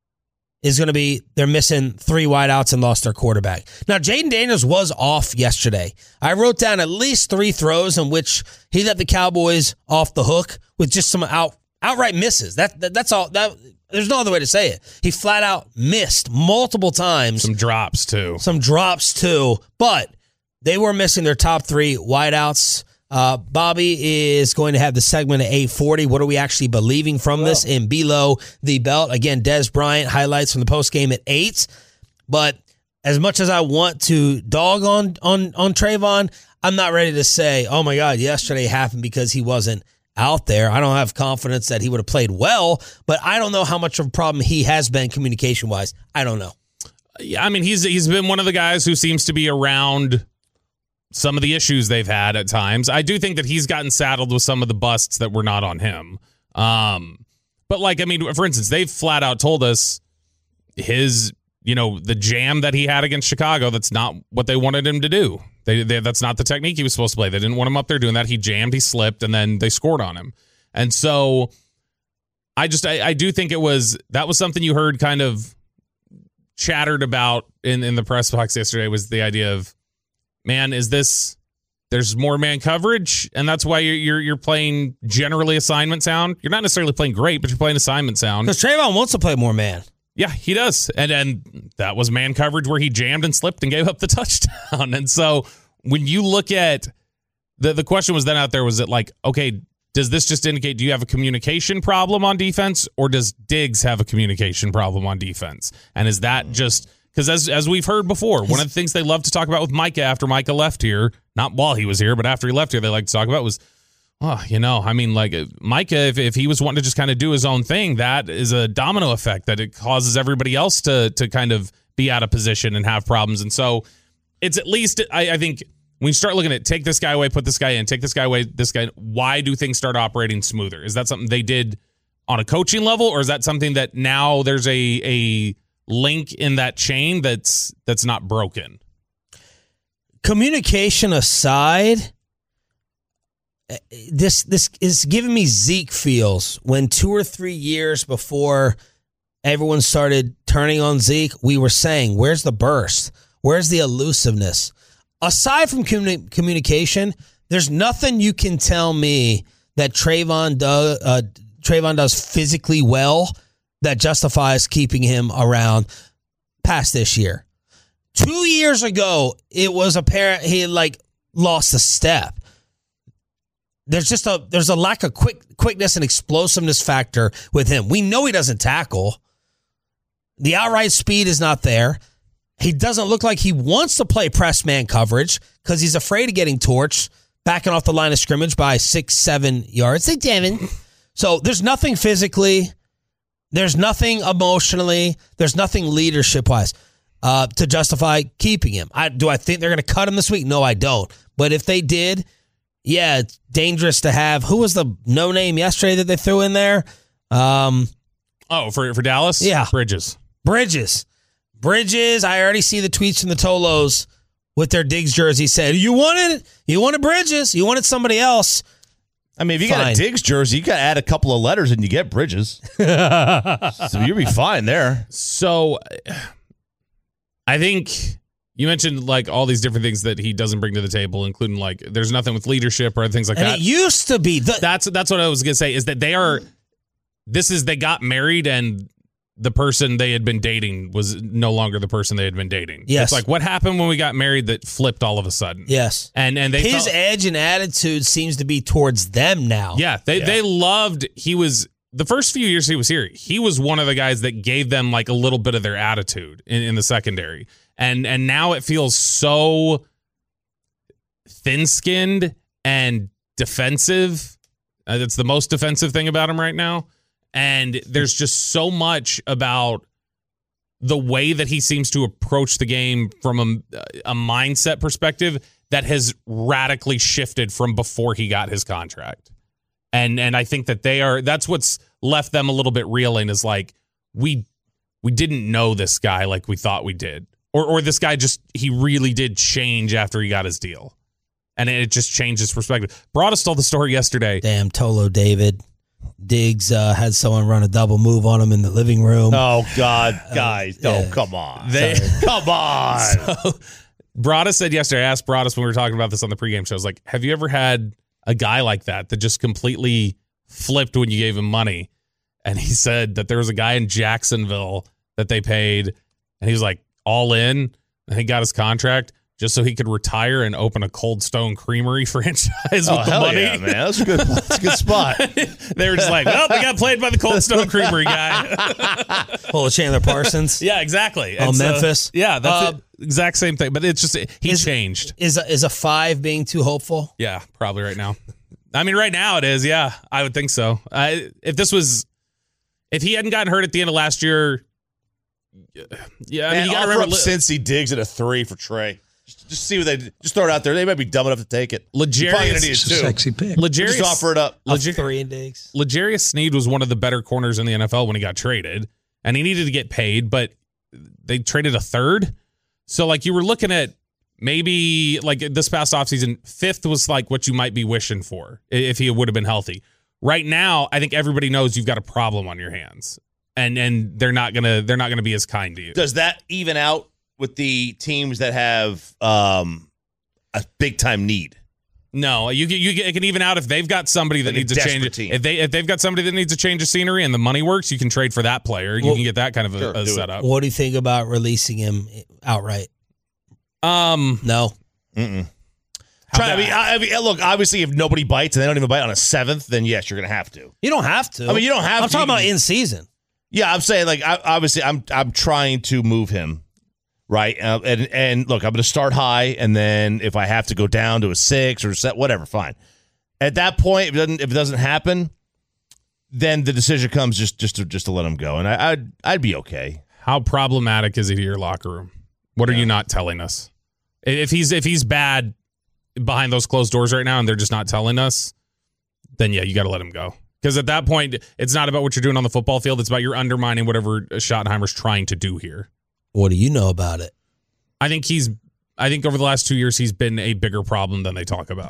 is going to be they're missing three wideouts and lost their quarterback. Now, Jaden Daniels was off yesterday. I wrote down at least three throws in which he let the Cowboys off the hook with just some out outright misses. That, that that's all. That there's no other way to say it. He flat out missed multiple times. Some drops too. Some drops too. But they were missing their top three wideouts. Uh, Bobby is going to have the segment at eight forty. What are we actually believing from this in Below the Belt? Again, Des Bryant highlights from the postgame at eight. But as much as I want to dog on, on, on Trayvon, I'm not ready to say, oh my God, yesterday happened because he wasn't out there. I don't have confidence that he would have played well, but I don't know how much of a problem he has been communication-wise. I don't know. Yeah, I mean, he's he's been one of the guys who seems to be around some of the issues they've had at times. I do think that he's gotten saddled with some of the busts that were not on him. Um, but like, I mean, for instance, they've flat out told us his, you know, the jam that he had against Chicago, that's not what they wanted him to do. They, they That's not the technique he was supposed to play. They didn't want him up there doing that. He jammed, he slipped, and then they scored on him. And so I just, I, I do think it was, that was something you heard kind of chattered about in, in the press box yesterday, was the idea of, man, is this, there's more man coverage, and that's why you're, you're you're playing generally assignment sound. You're not necessarily playing great, but you're playing assignment sound. Because Trayvon wants to play more man. Yeah, he does. And and that was man coverage where he jammed and slipped and gave up the touchdown. And so when you look at, the, the question was then out there, was it like, okay, does this just indicate, do you have a communication problem on defense, or does Diggs have a communication problem on defense? And is that just... Because as as we've heard before, one of the things they love to talk about with Micah after Micah left here, not while he was here, but after he left here, they like to talk about was, oh, you know, I mean, like Micah, if, if he was wanting to just kind of do his own thing, that is a domino effect that it causes everybody else to to kind of be out of position and have problems. And so it's at least, I, I think, when you start looking at take this guy away, put this guy in, take this guy away, this guy, why do things start operating smoother? Is that something they did on a coaching level, or is that something that now there's a a link in that chain that's that's not broken? Communication aside, This this is giving me Zeke feels when two or three years before everyone started turning on Zeke, we were saying, where's the burst? Where's the elusiveness? Aside from communi- communication, there's nothing you can tell me that Trayvon, do, uh, Trayvon does physically well that justifies keeping him around past this year. Two years ago, it was apparent he like lost a step. There's just a there's a lack of quick quickness and explosiveness factor with him. We know he doesn't tackle. The outright speed is not there. He doesn't look like he wants to play press man coverage because he's afraid of getting torched, backing off the line of scrimmage by six, seven yards. Hey, Devin. So there's nothing physically. There's nothing emotionally. There's nothing leadership-wise uh, to justify keeping him. I, do I think they're going to cut him this week? No, I don't. But if they did, yeah, it's dangerous to have. Who was the no-name yesterday that they threw in there? Um, oh, for, for Dallas? Yeah. Bridges. Bridges. Bridges. I already see the tweets from the Tolos with their Diggs jersey said, you wanted you wanted Bridges. You wanted somebody else. I mean, if you Fine. got a Diggs jersey, you got to add a couple of letters and you get Bridges. So you'll be fine there. So I think you mentioned like all these different things that he doesn't bring to the table, including like there's nothing with leadership or things like and that. It used to be. The- that's that's what I was going to say is that they are this is they got married and the person they had been dating was no longer the person they had been dating. Yes. It's like what happened when we got married that flipped all of a sudden. Yes. And and they his felt, edge and attitude seems to be towards them now. Yeah, they yeah. they loved he was the first few years he was here. He was one of the guys that gave them like a little bit of their attitude in, in the secondary. And and now it feels so thin-skinned and defensive. Uh, that's the most defensive thing about him right now. And there's just so much about the way that he seems to approach the game from a, a mindset perspective that has radically shifted from before he got his contract. And and I think that they are that's what's left them a little bit reeling is like we we didn't know this guy like we thought we did. Or or this guy just he really did change after he got his deal. And it just changed his perspective. Broadus told the story yesterday. Damn Tolo David. Diggs uh, had someone run a double move on him in the living room. Oh, God, guys. Uh, oh, yeah. come on. They, come on. So, Broadus said yesterday, I asked Broadus when we were talking about this on the pregame show, I was like, have you ever had a guy like that that just completely flipped when you gave him money? And he said that there was a guy in Jacksonville that they paid, and he was like all in, and he got his contract just so he could retire and open a Cold Stone Creamery franchise oh, with the hell money. Yeah, man. That's a good, that's a good spot. They were just like, well, they got played by the Cold Stone Creamery guy. Oh, Chandler Parsons. Yeah, exactly. Oh, And so- Memphis. yeah, that's Uh, the exact same thing. But it's just, he is, changed. Is a, is a five being too hopeful? Yeah, probably right now. I mean, right now it is. Yeah, I would think so. I, if this was, if he hadn't gotten hurt at the end of last year, yeah, I mean, Man, you got to offer remember. up Cincy Diggs at a three for Trey. Just, just see what they just throw it out there. They might be dumb enough to take it. You're probably gonna need it Legarius, too. Sexy pick. Legarius, Just offer it up. A three and Diggs. Legarius Sneed was one of the better corners in the N F L when he got traded, and he needed to get paid, but they traded a third. So, like, you were looking at maybe, like, this past offseason, fifth was, like, what you might be wishing for if he would have been healthy. Right now, I think everybody knows you've got a problem on your hands, and and they're not gonna they're not gonna be as kind to you. Does that even out with the teams that have um, a big time need? No, you get you get it can even out if they've got somebody that Like a needs to change desperate it. team. If they if they've got somebody that needs to change the scenery and the money works, you can trade for that player. You Well, can get that kind of a, sure, a do it. setup. What do you think about releasing him outright? Um, No. Mm-mm. Try, I mean, I, I mean, look. Obviously, if nobody bites and they don't even bite on a seventh, then yes, you're gonna have to. You don't have to. I mean, you don't have I'm to. talking You about can- in season. Yeah, I'm saying like I, obviously I'm I'm trying to move him, right? Uh, and and look, I'm going to start high, and then if I have to go down to a six or set, whatever, fine. At that point, if it doesn't if it doesn't happen, then the decision comes just just to just to let him go, and I, I'd I'd be okay. How problematic is he to your locker room? What are you not telling us? If he's if he's bad behind those closed doors right now, and they're just not telling us, then yeah, you got to let him go. Because at that point, it's not about what you're doing on the football field. It's about you're undermining whatever Schottenheimer's trying to do here. What do you know about it? I think he's. I think over the last two years, he's been a bigger problem than they talk about.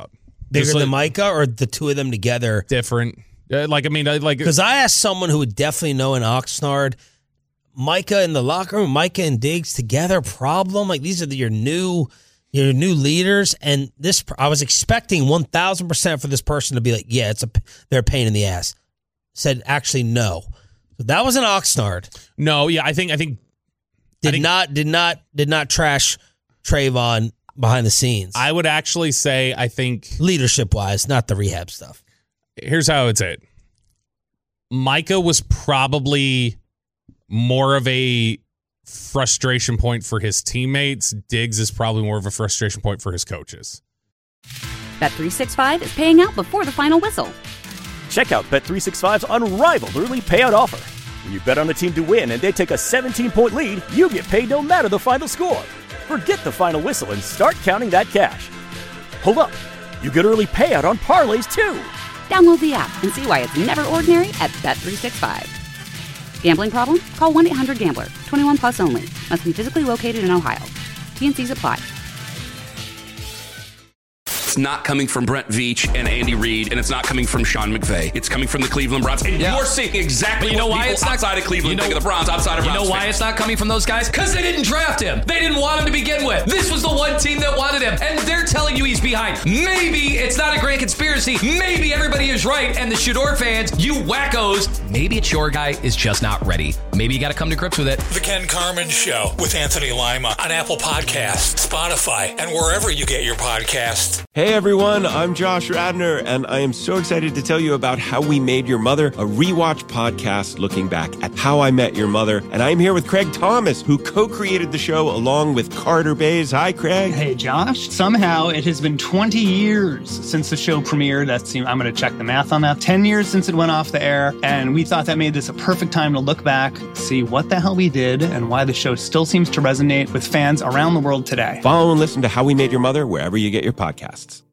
Bigger Just than like- Micah, or the two of them together? Different. Uh, like, I mean, I- like. Because I asked someone who would definitely know in Oxnard, Micah in the locker room, Micah and Diggs together, problem? Like, these are the, your new your new leaders. And this, I was expecting one thousand percent for this person to be like, yeah, it's a, they're a pain in the ass. Said, actually, no. So that was an Oxnard. No, yeah, I think, I think. Did I think, not, did not, did not trash Trayvon behind the scenes. I would actually say, I think. Leadership wise, not the rehab stuff. Here's how I would say it. Micah was probably more of a frustration point for his teammates. Diggs is probably more of a frustration point for his coaches. Bet three sixty-five is paying out before the final whistle. Check out Bet three sixty-five's unrivaled early payout offer. When you bet on a team to win and they take a seventeen-point lead, you get paid no matter the final score. Forget the final whistle and start counting that cash. Hold up. You get early payout on parlays, too. Download the app and see why it's never ordinary at Bet three sixty-five. Gambling problem? Call one eight hundred gambler. twenty-one plus only. Must be physically located in Ohio. T and C's apply. It's not coming from Brent Veach and Andy Reid, and it's not coming from Sean McVay. It's coming from the Cleveland Browns. And Yeah. you're seeing exactly But you know what why people it's not outside of Cleveland you know, think of the Browns, outside of You Browns know why fans. it's not coming from those guys? Because they didn't draft him. They didn't want him to begin with. This was the one team that wanted him, and they're telling you he's behind. Maybe it's not a grand conspiracy. Maybe everybody is right, and the Shador fans, you wackos, maybe it's your guy is just not ready. Maybe you got to come to grips with it. The Ken Carmen Show with Anthony Lima on Apple Podcasts, Spotify, and wherever you get your podcasts. Hey everyone, I'm Josh Radner, and I am so excited to tell you about How We Made Your Mother, a rewatch podcast looking back at How I Met Your Mother. And I'm here with Craig Thomas, who co-created the show along with Carter Bays. Hi, Craig. Hey, Josh. Somehow it has been twenty years since the show premiered. That's, I'm going to check the math on that. ten years since it went off the air. And we thought that made this a perfect time to look back, see what the hell we did, and why the show still seems to resonate with fans around the world today. Follow and listen to How We Made Your Mother wherever you get your podcasts.